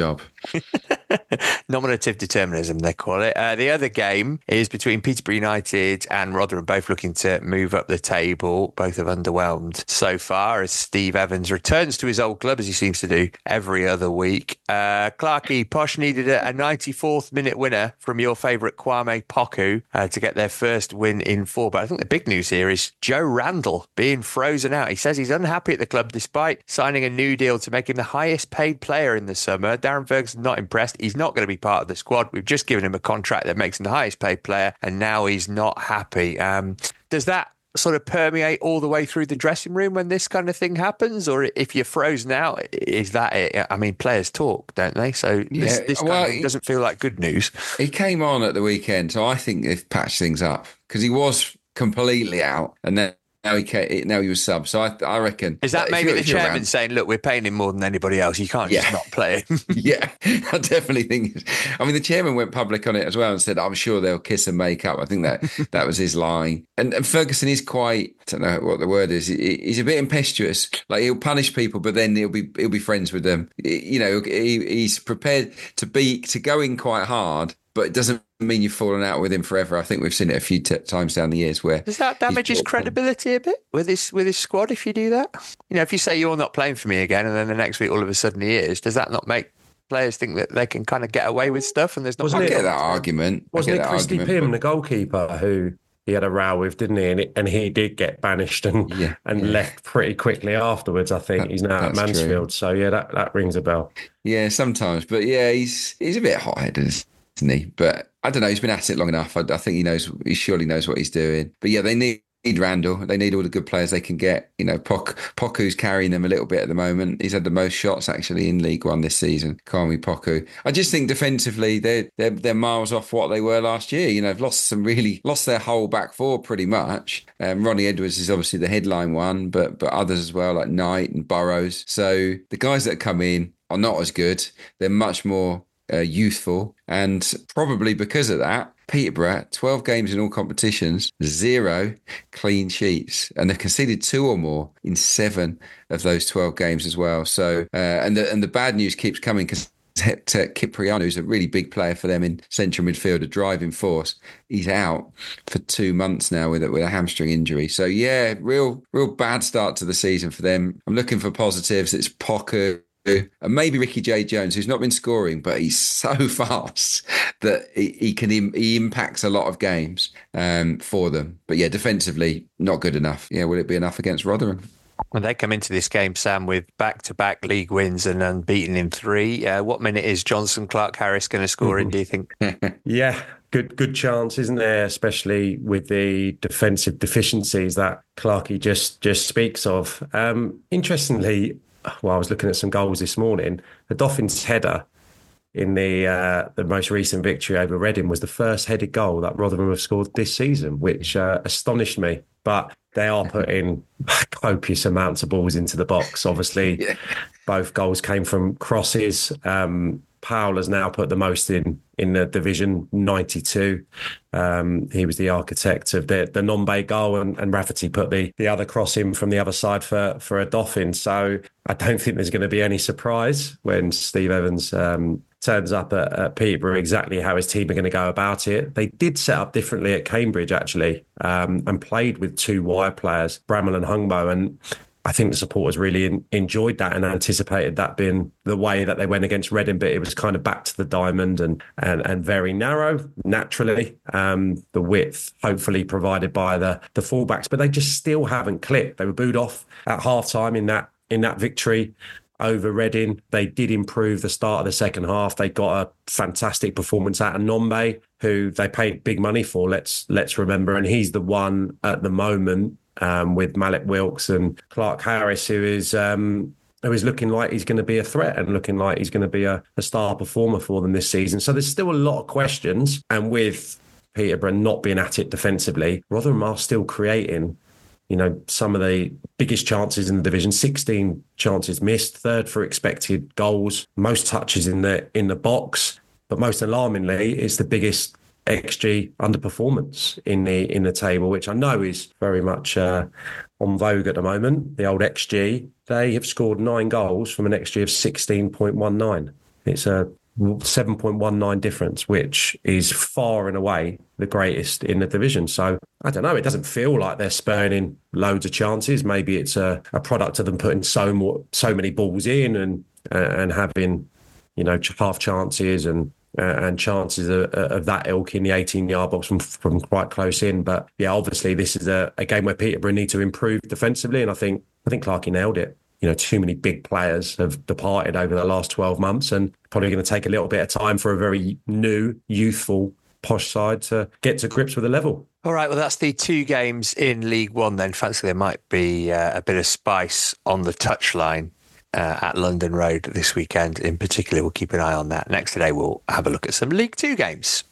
Nominative determinism, they call it. Uh, the other game is between Peterborough United and Rotherham, both looking to move up the table. Both have underwhelmed so far as Steve Evans returns to his old club, as he seems to do every other week. Uh, Clarkey, Posh needed a, a ninety-fourth minute winner from your favourite Kwame Poku uh, to get their first win in four. But I think the big news here is Joe Randall being frozen out. He says he's unhappy at the club despite signing a new deal to make him the highest paid player in the summer. Darren Ferguson's not impressed. He's not going to be part of the squad. We've just given him a contract that makes him the highest paid player, and now he's not happy. Um, does that sort of permeate all the way through the dressing room when this kind of thing happens? Or if you're frozen out, is that it? I mean, players talk, don't they? So this, Yeah, this kind well, of thing doesn't feel like good news. He came on at the weekend, so I think they've patched things up because he was completely out, and then now he came, now he was sub. So I, I reckon is that maybe the chairman around, saying, "Look, we're paying him more than anybody else. You can't yeah. just not play him." Yeah, I definitely think. I mean, the chairman went public on it as well and said, "I'm sure they'll kiss and make up." I think that that was his line. And, and Ferguson is quite, I don't know what the word is. He, he's a bit impetuous. Like he'll punish people, but then he'll be he'll be friends with them. You know, he, he's prepared to be to go in quite hard, but it doesn't mean you've fallen out with him forever. I think we've seen it a few t- times down the years where does that damage his credibility a bit with his with his squad if you do that? You know, if you say you're not playing for me again, and then the next week all of a sudden he is, does that not make players think that they can kind of get away with stuff? And there's not. I get that argument. Wasn't it Christy argument, Pym, but... the goalkeeper, who he had a row with, didn't he? And, it, and he did get banished and yeah, and yeah. left pretty quickly afterwards. I think that, he's now at Mansfield. True. So yeah, that, that rings a bell. Yeah, sometimes, but yeah, he's he's a bit hot-headed, isn't he? But I don't know. He's been at it long enough. I, I think he knows. He surely knows what he's doing. But yeah, they need. Need Randall. They need all the good players they can get. You know, Poc, Poku's carrying them a little bit at the moment. He's had the most shots actually in League One this season. Kwame Poku. I just think defensively they're they're they're miles off what they were last year. You know, they've lost some really lost their whole back four pretty much. Um, Ronnie Edwards is obviously the headline one, but but others as well like Knight and Burrows. So the guys that come in are not as good. They're much more uh, youthful, and probably because of that. Peterborough, twelve games in all competitions, zero clean sheets. And they've conceded two or more in seven of those twelve games as well. So, uh, and the and the bad news keeps coming because Kipriano, who's a really big player for them in central midfield, a driving force, he's out for two months now with a, with a hamstring injury. So, yeah, real, real bad start to the season for them. I'm looking for positives. It's Poker. And maybe Ricky J. Jones, who's not been scoring, but he's so fast that he, he can he impacts a lot of games um, for them. But yeah, defensively, not good enough. Yeah, will it be enough against Rotherham? Well, they come into this game, Sam, with back-to-back league wins and unbeaten in three. Uh, what minute is Johnson Clark Harris going to score in, do you think? Yeah, good good chance, isn't there? Especially with the defensive deficiencies that Clarkey just, just speaks of. Um, interestingly, well, I was looking at some goals this morning. The Dolphins' header in the uh, the most recent victory over Reading was the first headed goal that Rotherham have scored this season, which uh, astonished me. But they are putting copious amounts of balls into the box. Obviously, yeah. Both goals came from crosses. Um, Powell has now put the most in in the division, ninety-two. Um, he was the architect of the, the non-bay goal, and, and Rafferty put the, the other cross in from the other side for, for a Dolphin. So I don't think there's going to be any surprise when Steve Evans um, turns up at, at Peterborough exactly how his team are going to go about it. They did set up differently at Cambridge, actually, um, and played with two wide players, Bramall and Hungbo, and I think the supporters really in, enjoyed that and anticipated that being the way that they went against Reading, but it was kind of back to the diamond and and, and very narrow, naturally. Um, the width, hopefully provided by the, the fullbacks, but they just still haven't clicked. They were booed off at half-time in that, in that victory over Reading. They did improve the start of the second half. They got a fantastic performance out of Nombe, who they paid big money for, let's let's remember, and he's the one at the moment Um, with Malik Wilkes and Clark Harris, who is um, who is looking like he's going to be a threat and looking like he's going to be a, a star performer for them this season. So there's still a lot of questions. And with Peterborough not being at it defensively, Rotherham are still creating, you know, some of the biggest chances in the division. sixteen chances missed, third for expected goals, most touches in the in the box. But most alarmingly, it's the biggest X G underperformance in the in the table, which I know is very much uh, on vogue at the moment. The old X G, they have scored nine goals from an X G of sixteen point one nine. It's a seven point one nine difference, which is far and away the greatest in the division. So I don't know, it doesn't feel like they're spurning loads of chances. Maybe it's a, a product of them putting so more, so many balls in and and having, you know, half chances and uh, and chances of, of that ilk in the eighteen-yard box from from quite close in. But yeah, obviously this is a, a game where Peterborough need to improve defensively, and I think I think Clarkey nailed it. You know, too many big players have departed over the last twelve months, and probably going to take a little bit of time for a very new, youthful, posh side to get to grips with the level. All right, well, that's the two games in League One then. Fancy there might be uh, a bit of spice on the touchline uh, at London Road this weekend. In particular, we'll keep an eye on that. Next today, we'll have a look at some League Two games.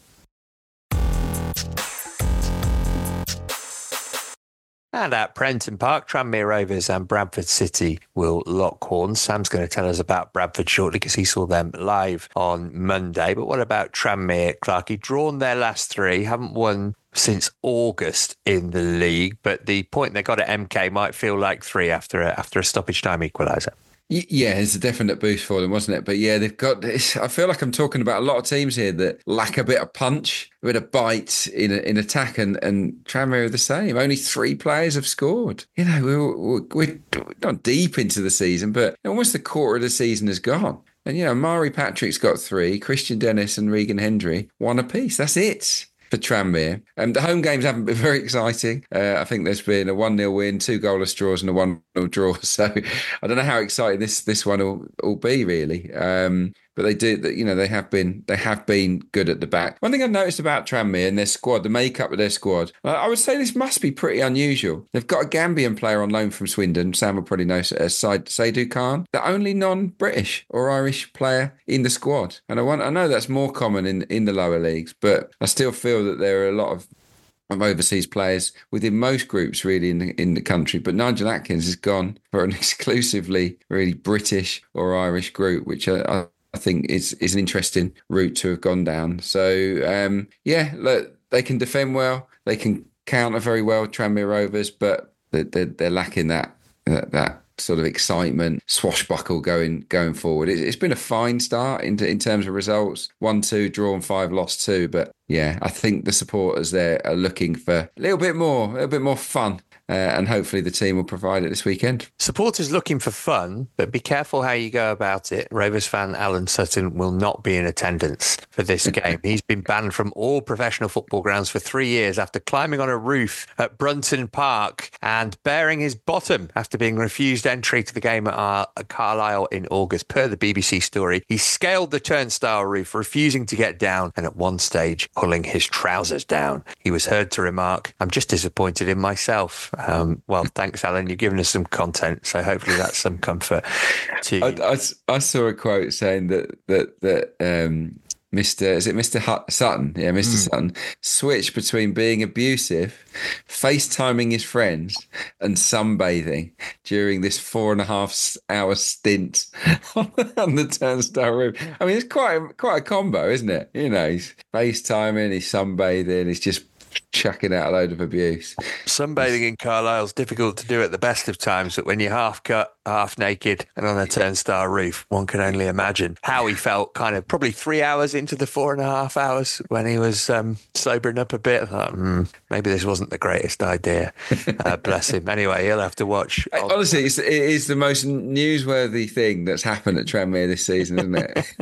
And at Prenton Park, Tranmere Rovers and Bradford City will lock horns. Sam's going to tell us about Bradford shortly because he saw them live on Monday. But what about Tranmere, Clarkey? Drawn their last three, haven't won since August in the league, but the point they got at M K might feel like three after a, after a stoppage time equaliser. Yeah, it's a definite boost for them, wasn't it? But yeah, they've got this. I feel like I'm talking about a lot of teams here that lack a bit of punch, a bit of bite in in attack, and, and Tranmere are the same. Only three players have scored. You know, we're, we're not deep into the season, but almost the quarter of the season has gone. And, you know, Mari Patrick's got three, Christian Dennis and Regan Hendry, one apiece. That's it for Tranmere. Um, the home games haven't been very exciting. Uh, I think there's been a one nil win, two goalless draws and a one nil draw. So I don't know how exciting this this one will, will be, really. Um, but they do, you know, they have been they have been good at the back. One thing I've noticed about Tranmere and their squad, the makeup of their squad, I would say this must be pretty unusual. They've got a Gambian player on loan from Swindon. Sam will probably know, uh, Seydou Khan, the only non-British or Irish player in the squad. And I want, I know that's more common in, in the lower leagues, but I still feel that there are a lot of of overseas players within most groups really in the, in the country. But Nigel Atkins has gone for an exclusively really British or Irish group, which I, I I think is is an interesting route to have gone down. So, um, yeah, look, they can defend well. They can counter very well, Tranmere Rovers, but they're, they're, they're lacking that, that that sort of excitement, swashbuckle going going forward. It, it's been a fine start in, in terms of results. One, two, drawn five, lost two. But, yeah, I think the supporters there are looking for a little bit more, a little bit more fun. Uh, and hopefully the team will provide it this weekend. Supporters looking for fun, but be careful how you go about it. Rovers fan Alan Sutton will not be in attendance for this game. He's been banned from all professional football grounds for three years after climbing on a roof at Brunton Park and bearing his bottom after being refused entry to the game at uh, Carlisle in August. Per the B B C story, he scaled the turnstile roof, refusing to get down, and at one stage pulling his trousers down. He was heard to remark, "I'm just disappointed in myself." Um, well, thanks, Alan. You've given us some content, so hopefully that's some comfort to you. I, I, I saw a quote saying that that that um, Mister is it Mister Hut- Sutton? Yeah, Mister Mm. Sutton switched between being abusive, FaceTiming his friends, and sunbathing during this four and a half hour stint on the turnstile roof. I mean, it's quite a, quite a combo, isn't it? You know, he's FaceTiming, he's sunbathing, he's just chucking out a load of abuse. Sunbathing in Carlisle is difficult to do at the best of times, but when you're half cut, half naked, and on a turnstile roof, one can only imagine how he felt kind of probably three hours into the four and a half hours when he was um, sobering up a bit. I thought, mm, maybe this wasn't the greatest idea. Uh, bless him. Anyway, he'll have to watch. Honestly, it's, it is the most newsworthy thing that's happened at Tranmere this season, isn't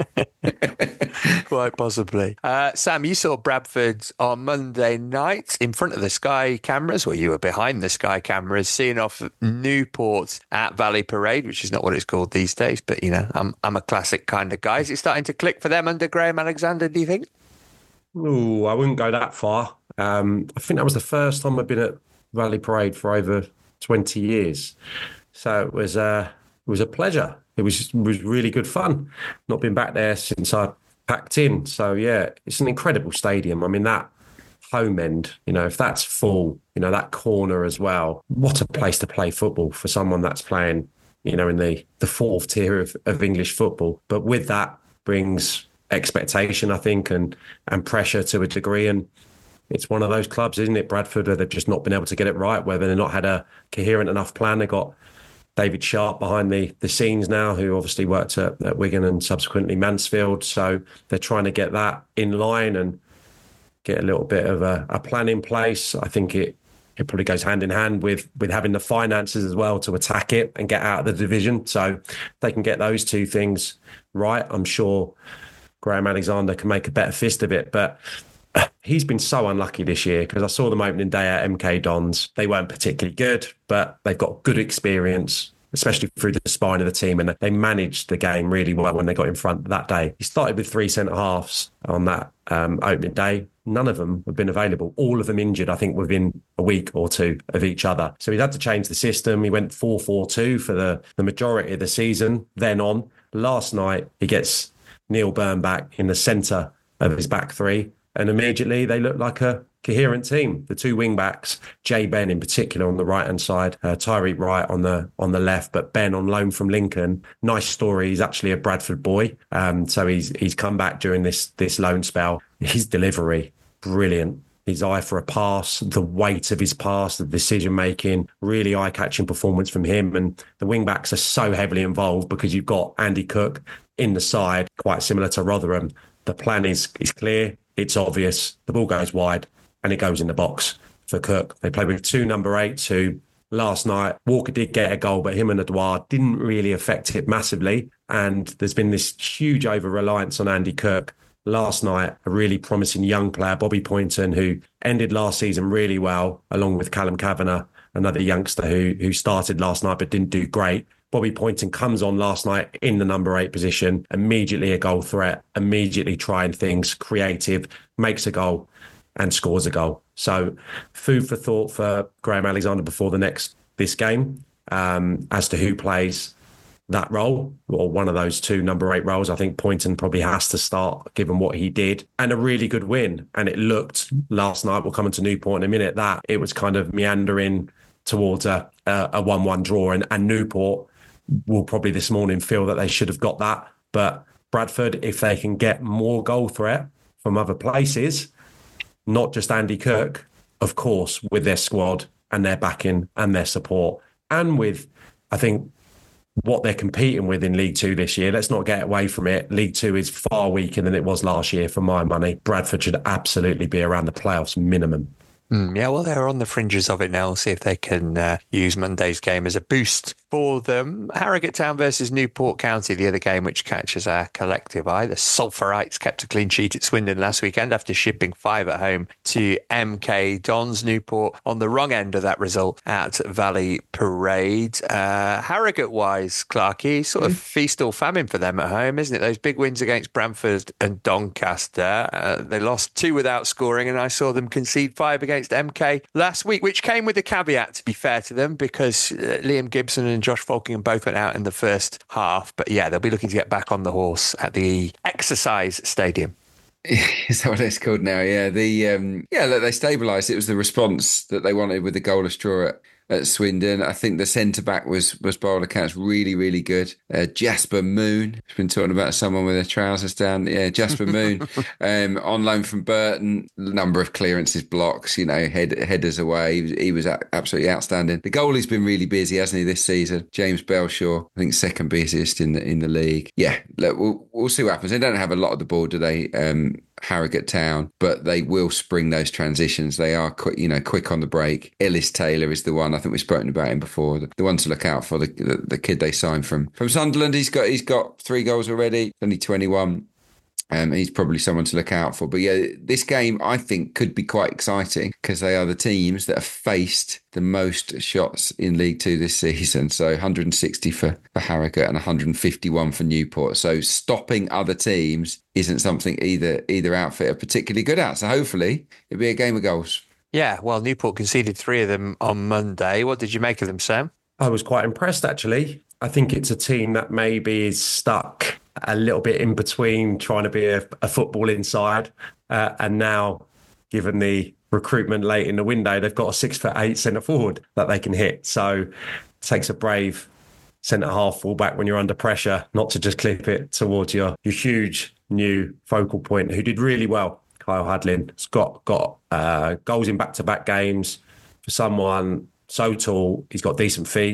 it? Quite possibly. Uh, Sam, you saw Bradford on Monday night in front of the Sky cameras, or you were behind the Sky cameras, seeing off Newport at Valley Parade, which is not what it's called these days, but, you know, I'm I'm a classic kind of guy. Is it starting to click for them under Graham Alexander, do you think? Ooh, I wouldn't go that far. Um, I think that was the first time I've been at Valley Parade for over twenty years. So it was, uh, it was a pleasure. It was, it was really good fun. Not been back there since I packed in. So, yeah, it's an incredible stadium. I mean, that home end, you know, if that's full, you know, that corner as well, what a place to play football for someone that's playing, you know, in the, the fourth tier of, of English football. But with that brings expectation, I think, and and pressure to a degree. And it's one of those clubs, isn't it, Bradford, where they've just not been able to get it right, whether they've not had a coherent enough plan. They got David Sharp behind the, the scenes now, who obviously worked at, at Wigan and subsequently Mansfield. So they're trying to get that in line and get a little bit of a, a plan in place. I think it it probably goes hand in hand with with having the finances as well to attack it and get out of the division. So if they can get those two things right, I'm sure Graham Alexander can make a better fist of it. But he's been so unlucky this year, because I saw them opening day at M K Dons. They weren't particularly good, but they've got good experience, especially through the spine of the team, and they managed the game really well when they got in front that day. He started with three centre-halves on that um, opening day. None of them have been available. All of them injured, I think, within a week or two of each other. So he's had to change the system. He went four four two for the, the majority of the season. Then on, last night, he gets Neil Byrne back in the centre of his back three, and immediately they look like a coherent team. The two wing backs, Jay Ben in particular on the right hand side, uh, Tyreek Wright on the on the left, but Ben on loan from Lincoln. Nice story. He's actually a Bradford boy, um, so he's he's come back during this this loan spell. His delivery, brilliant. His eye for a pass, the weight of his pass, the decision making, really eye catching performance from him. And the wing backs are so heavily involved because you've got Andy Cook in the side, quite similar to Rotherham. The plan is is clear. It's obvious. The ball goes wide and it goes in the box for Cook. They play with two number eights who last night, Walker did get a goal, but him and Edouard didn't really affect it massively. And there's been this huge over-reliance on Andy Cook. Last night, a really promising young player, Bobby Poynton, who ended last season really well, along with Callum Kavanagh, another youngster who who started last night but didn't do great. Bobby Poynton comes on last night in the number eight position, immediately a goal threat, immediately trying things, creative, makes a goal and scores a goal. So food for thought for Graham Alexander before the next this game um, as to who plays that role, or one of those two number eight roles. I think Poynton probably has to start, given what he did, and a really good win. And it looked last night, we'll come into Newport in a minute, that it was kind of meandering towards a a one one draw, and, and Newport will probably this morning feel that they should have got that. But Bradford, if they can get more goal threat from other places, not just Andy Cook, of course, with their squad and their backing and their support, and with, I think, what they're competing with in League Two this year. Let's not get away from it. League Two is far weaker than it was last year, for my money. Bradford should absolutely be around the playoffs minimum. Mm, yeah, well, they're on the fringes of it now. We'll see if they can uh, use Monday's game as a boost for them. Harrogate Town versus Newport County, the other game which catches our collective eye. The Sulphurites kept a clean sheet at Swindon last weekend after shipping five at home to M K Dons. Newport on the wrong end of that result at Valley Parade. Uh, Harrogate-wise, Clarkey, sort of mm. feast or famine for them at home, isn't it? Those big wins against Bramford and Doncaster. Uh, they lost two without scoring, and I saw them concede five against M K last week, which came with a caveat, to be fair to them, because uh, Liam Gibson and Josh Falkingham both went out in the first half. But yeah, they'll be looking to get back on the horse at the Exercise Stadium. Is that what it's called now? Yeah, the um, yeah, look, they stabilised. It was the response that they wanted with the goalless draw at, at Swindon. I think the centre back was was by all accounts really, really good. Uh, Jasper Moon. He's been talking about someone with their trousers down. Yeah, Jasper Moon um, on loan from Burton. Number of clearances, blocks. You know, head, headers away. He was, he was absolutely outstanding. The goalie's been really busy, hasn't he, this season? James Belshaw, I think second busiest in the in the league. Yeah, look, we'll we'll see what happens. They don't have a lot of the ball, do they? Um, Harrogate Town, but they will spring those transitions. They are quick, you know, quick on the break. Ellis Taylor is the one. I think we've spoken about him before. The, the one to look out for. The, the the kid they signed from from Sunderland. He's got he's got three goals already. Only twenty-one. Um, he's probably someone to look out for. But yeah, this game I think could be quite exciting because they are the teams that have faced the most shots in League Two this season. So one hundred sixty for, for Harrogate and one hundred fifty-one for Newport. So stopping other teams isn't something either either outfit are particularly good at. So hopefully it'll be a game of goals. Yeah, well, Newport conceded three of them on Monday. What did you make of them, Sam? I was quite impressed, actually. I think it's a team that maybe is stuck a little bit in between trying to be a, a football inside uh, and now, given the recruitment late in the window, they've got a six foot eight centre forward that they can hit. So it takes a brave centre half fullback when you're under pressure not to just clip it towards your, your huge new focal point, who did really well. Kyle Hadlin has got, got uh, goals in back-to-back games. For someone so tall, he's got decent feet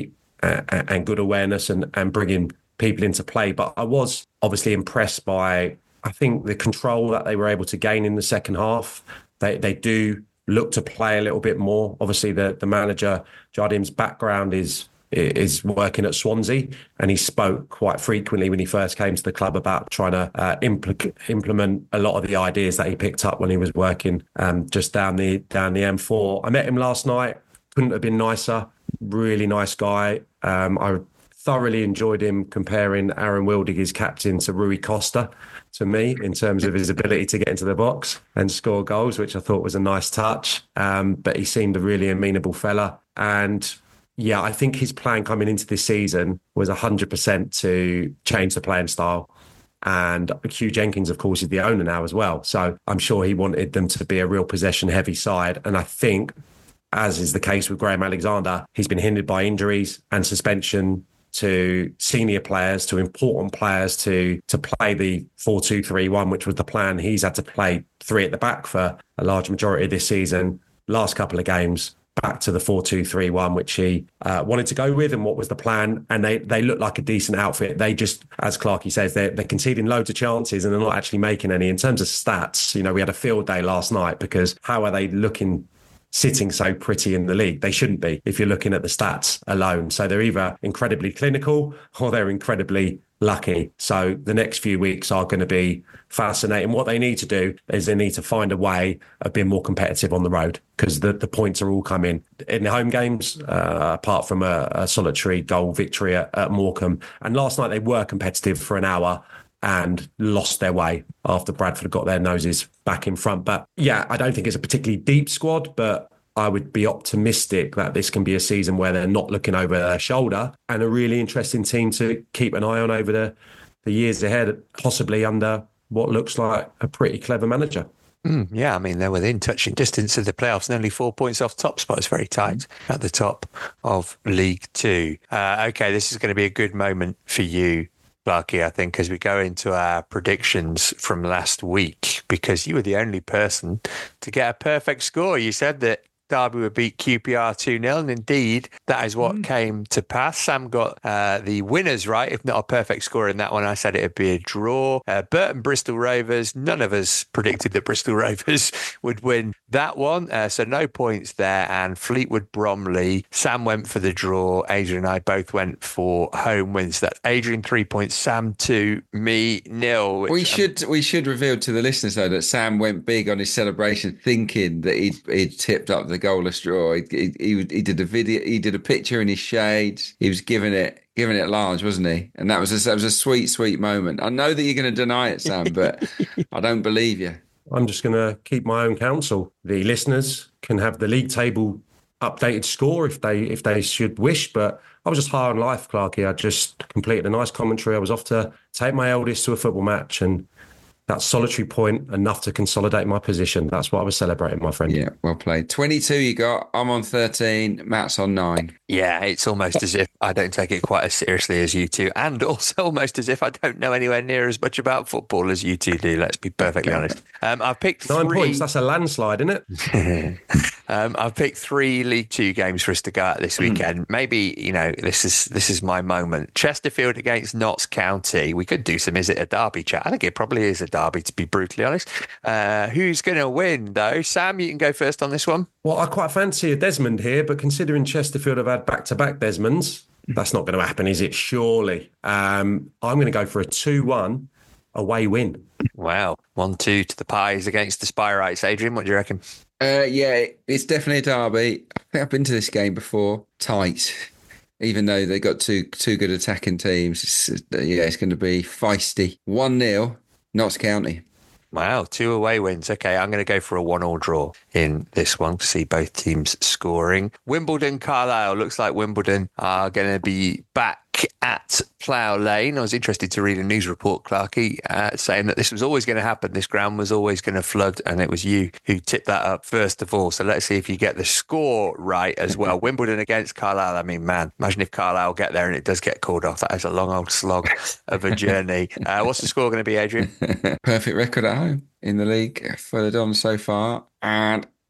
uh, and good awareness and, and bringing people into play. But I was obviously impressed by, I think, the control that they were able to gain in the second half. They they do look to play a little bit more. Obviously, the, the manager, Jardim's background is is working at Swansea, and he spoke quite frequently when he first came to the club about trying to uh, impl- implement a lot of the ideas that he picked up when he was working um, just down the down the M four. I met him last night. Couldn't have been nicer. Really nice guy. Um, I thoroughly enjoyed him comparing Aaron Wildig, his captain, to Rui Costa to me in terms of his ability to get into the box and score goals, which I thought was a nice touch. Um, but he seemed a really amenable fella. And yeah, I think his plan coming into this season was one hundred percent to change the playing style. And Hugh Jenkins, of course, is the owner now as well. So I'm sure he wanted them to be a real possession-heavy side. And I think, as is the case with Graham Alexander, he's been hindered by injuries and suspension to senior players, to important players, to to play the four two three one, which was the plan. He's had to play three at the back for a large majority of this season. Last couple of games, back to the four two three one, which he uh, wanted to go with and what was the plan. And they they look like a decent outfit. They just, as Clarkey says, they're, they're conceding loads of chances and they're not actually making any. In terms of stats, you know, we had a field day last night because how are they looking sitting so pretty in the league? They shouldn't be if you're looking at the stats alone. So they're either incredibly clinical or they're incredibly lucky. So the next few weeks are going to be fascinating. What they need to do is they need to find a way of being more competitive on the road because the, the points are all coming in the home games, uh, apart from a, a solitary goal victory at, at Morecambe. And last night they were competitive for an hour and lost their way after Bradford got their noses back in front. But yeah, I don't think it's a particularly deep squad, but I would be optimistic that this can be a season where they're not looking over their shoulder and a really interesting team to keep an eye on over the, the years ahead, possibly under what looks like a pretty clever manager. Mm, yeah, I mean, they're within touching distance of the playoffs and only four points off top spot. It's very tight at the top of League Two. Uh, okay, this is going to be a good moment for you, Clarkey, I think, as we go into our predictions from last week, because you were the only person to get a perfect score. You said that Derby would beat Q P R two nil, and indeed, that is what mm. came to pass. Sam got uh, the winners right, if not a perfect score in that one. I said it would be a draw. Uh, Burton Bristol Rovers, none of us predicted that Bristol Rovers would win that one, uh, so no points there. And Fleetwood Bromley, Sam went for the draw. Adrian and I both went for home wins. That's Adrian three points, Sam two, me nil. Which, we should um, we should reveal to the listeners though that Sam went big on his celebration, thinking that he'd, he'd tipped up the goalless draw. He, he, he, he did a video, he did a picture in his shades. He was giving it giving it large, wasn't he? And that was a, that was a sweet, sweet moment. I know that you're going to deny it, Sam, but I don't believe you. I'm just going to keep my own counsel. The listeners can have the league table updated score if they if they should wish, but I was just high on life, Clarkey. I just completed a nice commentary. I was off to take my eldest to a football match, and that solitary point enough to consolidate my position. That's what I was celebrating, my friend. Yeah, well played. twenty-two you got. I'm on thirteen. Matt's on nine. Yeah, it's almost as if I don't take it quite as seriously as you two, and also almost as if I don't know anywhere near as much about football as you two do. Let's be perfectly honest. Um, I've picked nine three... points. That's a landslide, isn't it? um, I've picked three League Two games for us to go at this weekend. Maybe you know this is this is my moment. Chesterfield against Notts County. We could do some is it a derby chat. I think it probably is a derby, to be brutally honest. Uh, who's going to win though? Sam, you can go first on this one. Well, I quite fancy a Desmond here, but considering Chesterfield have had back-to-back Desmonds, that's not going to happen, is it? Surely. Um, I'm going to go for a two one away win. Wow. one two to the Pies against the Spireites. Adrian, what do you reckon? Uh, yeah, it's definitely a derby. I think I've been to this game before. Tight. Even though they got two two good attacking teams. It's, yeah, it's going to be feisty. one nil, Notts County. Wow, two away wins. Okay, I'm going to go for a one-all draw in this one to see both teams scoring. Wimbledon, Carlisle. Looks like Wimbledon are going to be back at Plough Lane. I was interested to read a news report, Clarkey, uh, saying that this was always going to happen. This ground was always going to flood, and it was you who tipped that up first of all. So let's see if you get the score right as well. Wimbledon against Carlisle. I mean, man, imagine if Carlisle get there and it does get called off. That is a long old slog of a journey. Uh, what's the score going to be, Adrian? Perfect record at home in the league for the Dons so far. And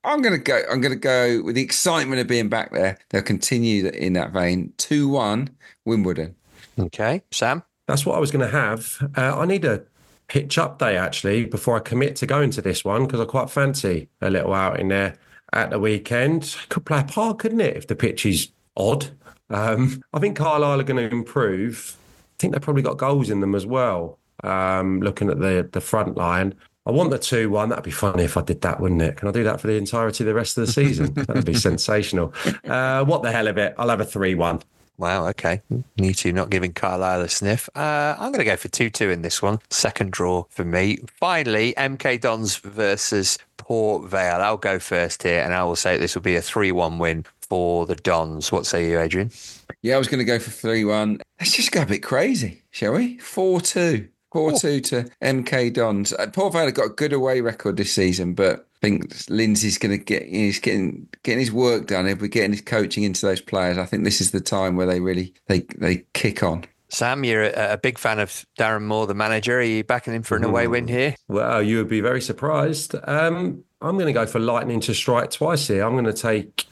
I'm going to go. I'm going to go with the excitement of being back there. They'll continue in that vein. two one Wimbledon. Okay, Sam? That's what I was going to have. Uh, I need a pitch update, actually, before I commit to going to this one, because I quite fancy a little outing there at the weekend. Could play a part, couldn't it, if the pitch is odd? Um, I think Carlisle are going to improve. I think they've probably got goals in them as well, um, looking at the, the front line. I want the two one. That'd be funny if I did that, wouldn't it? Can I do that for the entirety of the rest of the season? That'd be sensational. Uh, what the hell of it? I'll have a three one. Wow, okay. You two not giving Carlisle a sniff. Uh, I'm going to go for two two in this one. Second draw for me. Finally, M K Dons versus Port Vale. I'll go first here, and I will say this will be a three one win for the Dons. What say you, Adrian? Yeah, I was going to go for three one. Let's just go a bit crazy, shall we? four two. four two to M K Dons. Uh, Port Vale have got a good away record this season, but I think Lindsay's going to get, he's getting getting his work done. If we're getting his coaching into those players, I think this is the time where they really, they, they kick on. Sam, you're a, a big fan of Darren Moore, the manager. Are you backing him for an away win here? Well, you would be very surprised. Um, I'm going to go for lightning to strike twice here. I'm going to take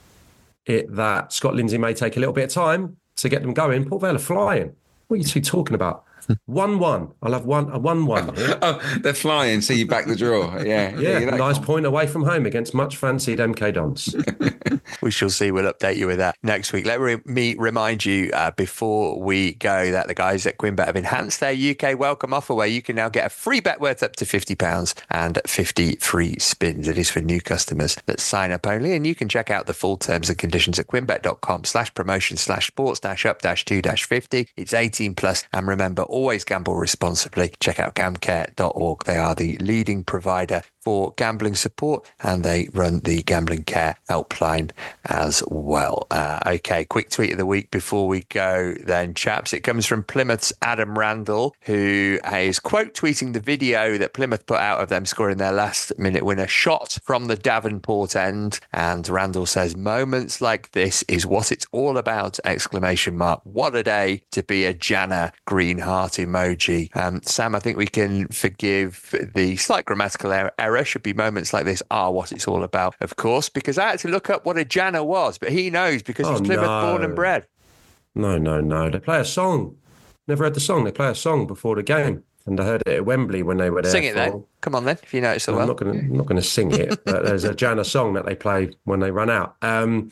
it that Scott Lindsay may take a little bit of time to get them going. Port Vale are flying. What are you two talking about? one one. I'll have one, a one one here. Oh, they're flying, so you back the draw. Yeah. Yeah, yeah nice point away from home against much fancied M K Dons. We shall see. We'll update you with that next week. Let re- me remind you uh, before we go that the guys at QuinnBet have enhanced their U K welcome offer where you can now get a free bet worth up to fifty pounds and fifty free spins. It is for new customers that sign up only, and you can check out the full terms and conditions at quinnbet.com slash promotion slash sports dash up dash two dash fifty. It's eighteen plus, and remember, always gamble responsibly. Check out gamcare dot org. They are the leading provider for gambling support, and they run the Gambling Care helpline as well. Uh, okay, quick tweet of the week before we go then, chaps. It comes from Plymouth's Adam Randall, who is quote tweeting the video that Plymouth put out of them scoring their last minute winner shot from the Davenport end. And Randall says, moments like this is what it's all about, exclamation mark. What a day to be a Jana green heart emoji. Um, Sam, I think we can forgive the slight grammatical error. error. Should be moments like this are what it's all about, of course, because I had to look up what a Jana was, but he knows because he's oh, Plymouth no. born and bred. No, no, no. They play a song. Never heard the song. They play a song before the game. And I heard it at Wembley when they were there. Sing it for... then. Come on then, if you know it so I'm well. not going to not going to sing it, but there's a Jana song that they play when they run out. Um,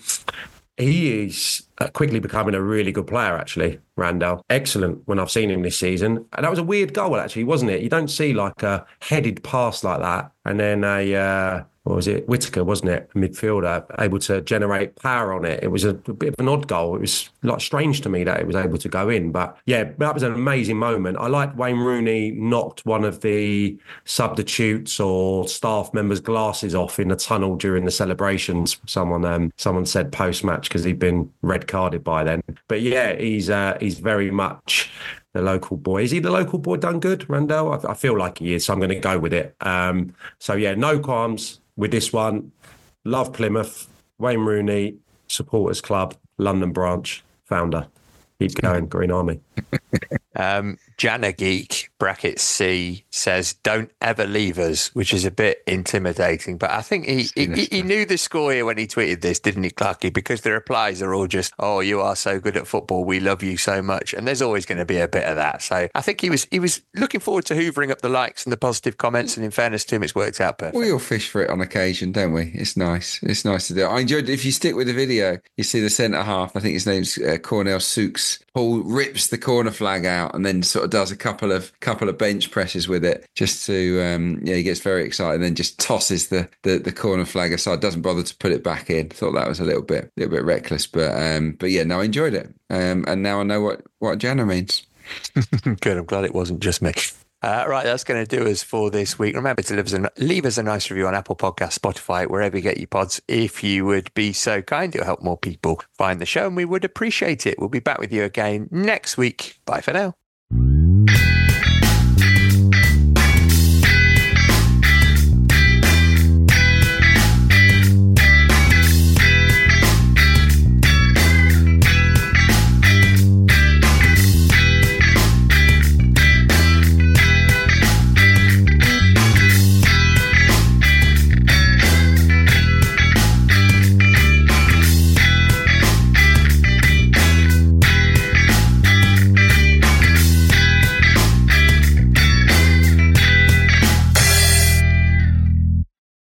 he is quickly becoming a really good player, actually, Randall. Excellent when I've seen him this season. And that was a weird goal, actually, wasn't it? You don't see like a headed pass like that. And then a, uh, what was it? Whitaker, wasn't it? A midfielder, able to generate power on it. It was a, a bit of an odd goal. It was like strange to me that it was able to go in. But yeah, that was an amazing moment. I liked Wayne Rooney knocked one of the substitutes or staff members' glasses off in the tunnel during the celebrations. Someone um, someone said post-match because he'd been red carded by then. But yeah, he's uh, he's very much the local boy. Is he the local boy done good, Randall? I, I feel like he is, so I'm going to go with it. Um, so yeah, no qualms with this one. Love Plymouth, Wayne Rooney, Supporters Club, London branch, founder. Keep going, Green Army. Um, Jana Geek, bracket C, says, don't ever leave us, which is a bit intimidating. But I think he, he, he knew the score here when he tweeted this, didn't he, Clarky? Because the replies are all just, oh, you are so good at football. We love you so much. And there's always going to be a bit of that. So I think he was he was looking forward to hoovering up the likes and the positive comments. And in fairness to him, it's worked out perfect. We all fish for it on occasion, don't we? It's nice. It's nice to do. I enjoyed, if you stick with the video, you see the centre half, I think his name's uh, Cornell Sooks. Paul rips the corner flag out and then sort of does a couple of couple of bench presses with it just to um yeah he gets very excited and then just tosses the, the the corner flag aside, doesn't bother to put it back in. Thought that was a little bit little bit reckless, but um but yeah, no, I enjoyed it, um and now I know what what Jana means. Good, I'm glad it wasn't just me. Uh, right, that's going to do us for this week. Remember to leave us, a, leave us a nice review on Apple Podcasts, Spotify, wherever you get your pods. If you would be so kind, it'll help more people find the show, and we would appreciate it. We'll be back with you again next week. Bye for now.